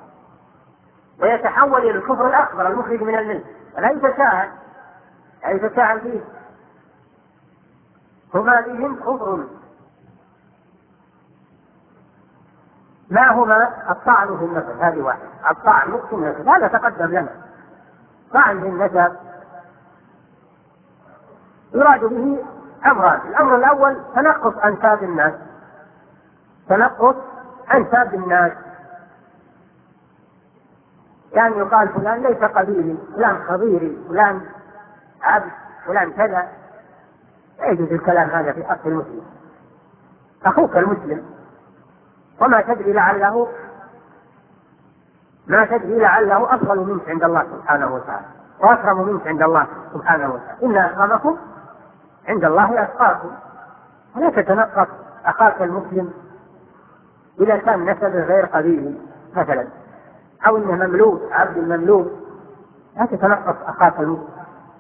ويتحول إلى الكفر الأكبر المخرج من الملة، ولا يتساهل لا يتساهل فيه. هما بهم كفر. ما هما؟ الطعن في النسب، هذه واحد، الطعن في النسب هذا تقدم لنا. طعن في النسب يراد به أمران، الأمر الأول تنقص أنساب الناس، تنقص أنساب الناس، كان يعني يقال فلان ليس قبيلي، فلان خضيري، فلان عبد، فلان كذا، لا يجوز الكلام هذا في حق المسلم. أخوك المسلم وما تدري لعله ما تدري لعله أفضل منك عند الله سبحانه وتعالى وأكرم منك عند الله سبحانه وتعالى. إن أكرمكم عند الله أتقاكم. ولا تتنقص أخاك المسلم إذا كان نسبه غير قبيلي مثلا، أو إنه مملوك عبد المملوك، لا تتنقص أخاك المسلم.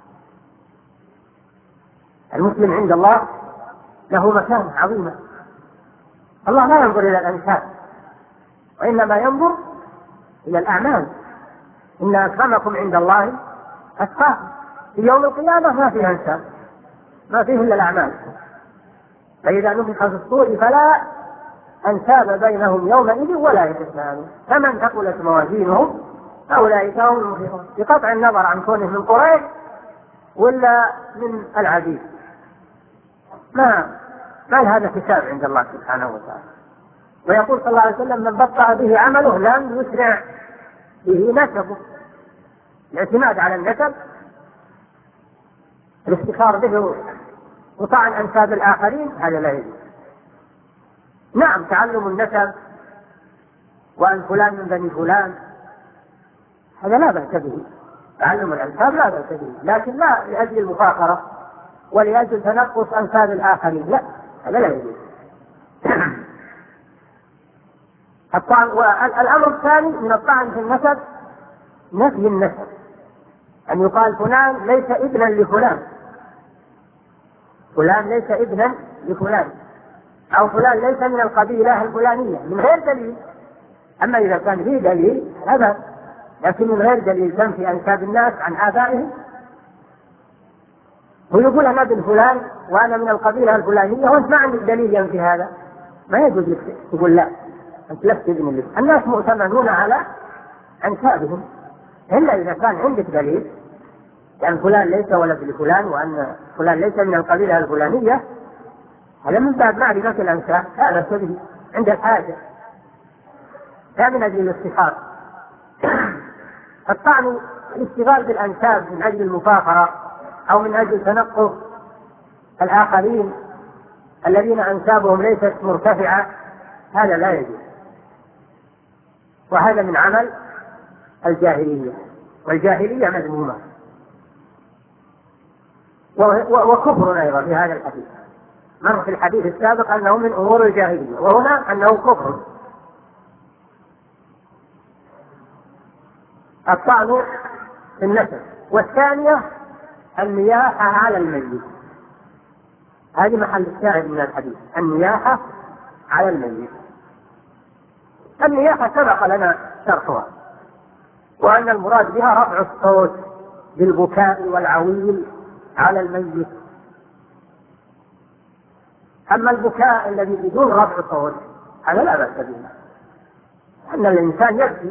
المسلم عند الله له مكانة عظيمة. الله لا ينظر إلى الأنساب وإنما ينظر إلى الأعمال. إن أكرمكم عند الله أتقاكم. في يوم القيامة ما فيه أنساب، ما فيه إلا الأعمال. فإذا نفخ في الصور فلا أنساب بينهم يومئذ ولا يتساءلون، فمن ثقلت موازينهم أولئك هم المفلحون، بقطع النظر عن كونه من قريش ولا من العبيد. ما ما هذا حساب عند الله سبحانه وتعالى. ويقول صلى الله عليه وسلم من بطأ به عمله لم يسرع به نسبه. الاعتماد على النسب، الافتخار به وطعن أنساب الآخرين، هذا لا يجوز. نعم تعلم النسب وأن فلان من بني فلان هذا لا بأس به، تعلم الأنساب لا بأس به، لكن لا لأجل المفاخرة ولأجل تنقص أنساب الآخرين، لا هذا لا يجوز. الطعن. والأمر الثاني من الطعن في النسب نفي النسب، أن يقال فلان ليس ابنا لفلان، فلان ليس ابنا لفلان، أو فلان ليس من القبيلة الفلانية من غير دليل. أما إذا كان فيه دليل هذا، لكن من غير دليل تنفي أنساب الناس عن آبائهم. ويقول أنا ابن فلان وأنا من القبيلة الفلانية وأنت ما عندك دليل ينفي هذا، ما يجوز لك تقول لا أنت لست ابن لك. الناس مؤتمنون على أنسابهم إلا إذا كان عندك دليل، لأن فلان ليس ولد لفلان وأن فلان ليس من القبيلة الفلانية، هذا من باب معرفة الأنساب، هذا سبيل عند الحاجة لا من أجل الافتخار. الطعن الاشتغال بالأنساب من أجل المفاخرة أو من أجل تنقص الآخرين الذين أنسابهم ليست مرتفعة، هذا لا يجوز، وهذا من عمل الجاهلية، والجاهلية مذمومة. وكفر أيضا في هذا الحديث، مر في الحديث السابق أنه من أمور الجاهلية، وهنا أنه كفر. الطعن في النسب. والثانية النياحة على الميت، هذه محل الشاهد من الحديث، النياحة على الميت. النياحة سبق لنا شرحها، وأن المراد بها رفع الصوت بالبكاء والعويل على الميت. أما البكاء الذي بدون رفع صوت هذا لا بأس به، أن الإنسان يبكي،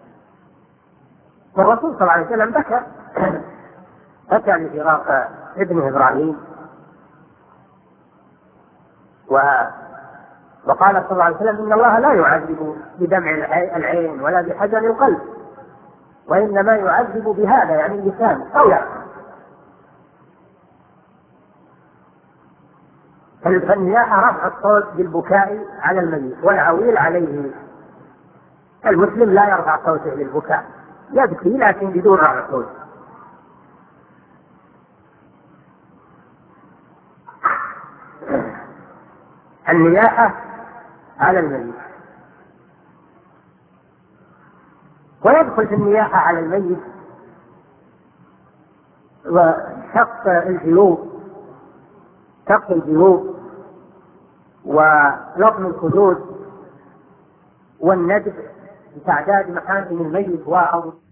والرسول صلى الله عليه وسلم بكى بكى لفراق ابن إبراهيم وقال صلى الله عليه وسلم إن الله لا يعذب بدمع العين ولا بحزن القلب، وإنما يعذب بهذا يعني اللسان أو يعصي. فالنياحة رفع الصوت بالبكاء على الميت والعويل عليه. المسلم لا يرفع صوته بالبكاء، يبكي لكن بدون رفع الصوت. النياحة على الميت. ويدخل في النياحة على الميت وشق الجيوب، شق الجيوب ولطم الخدود والندب بتعداد محاسن الميت وأو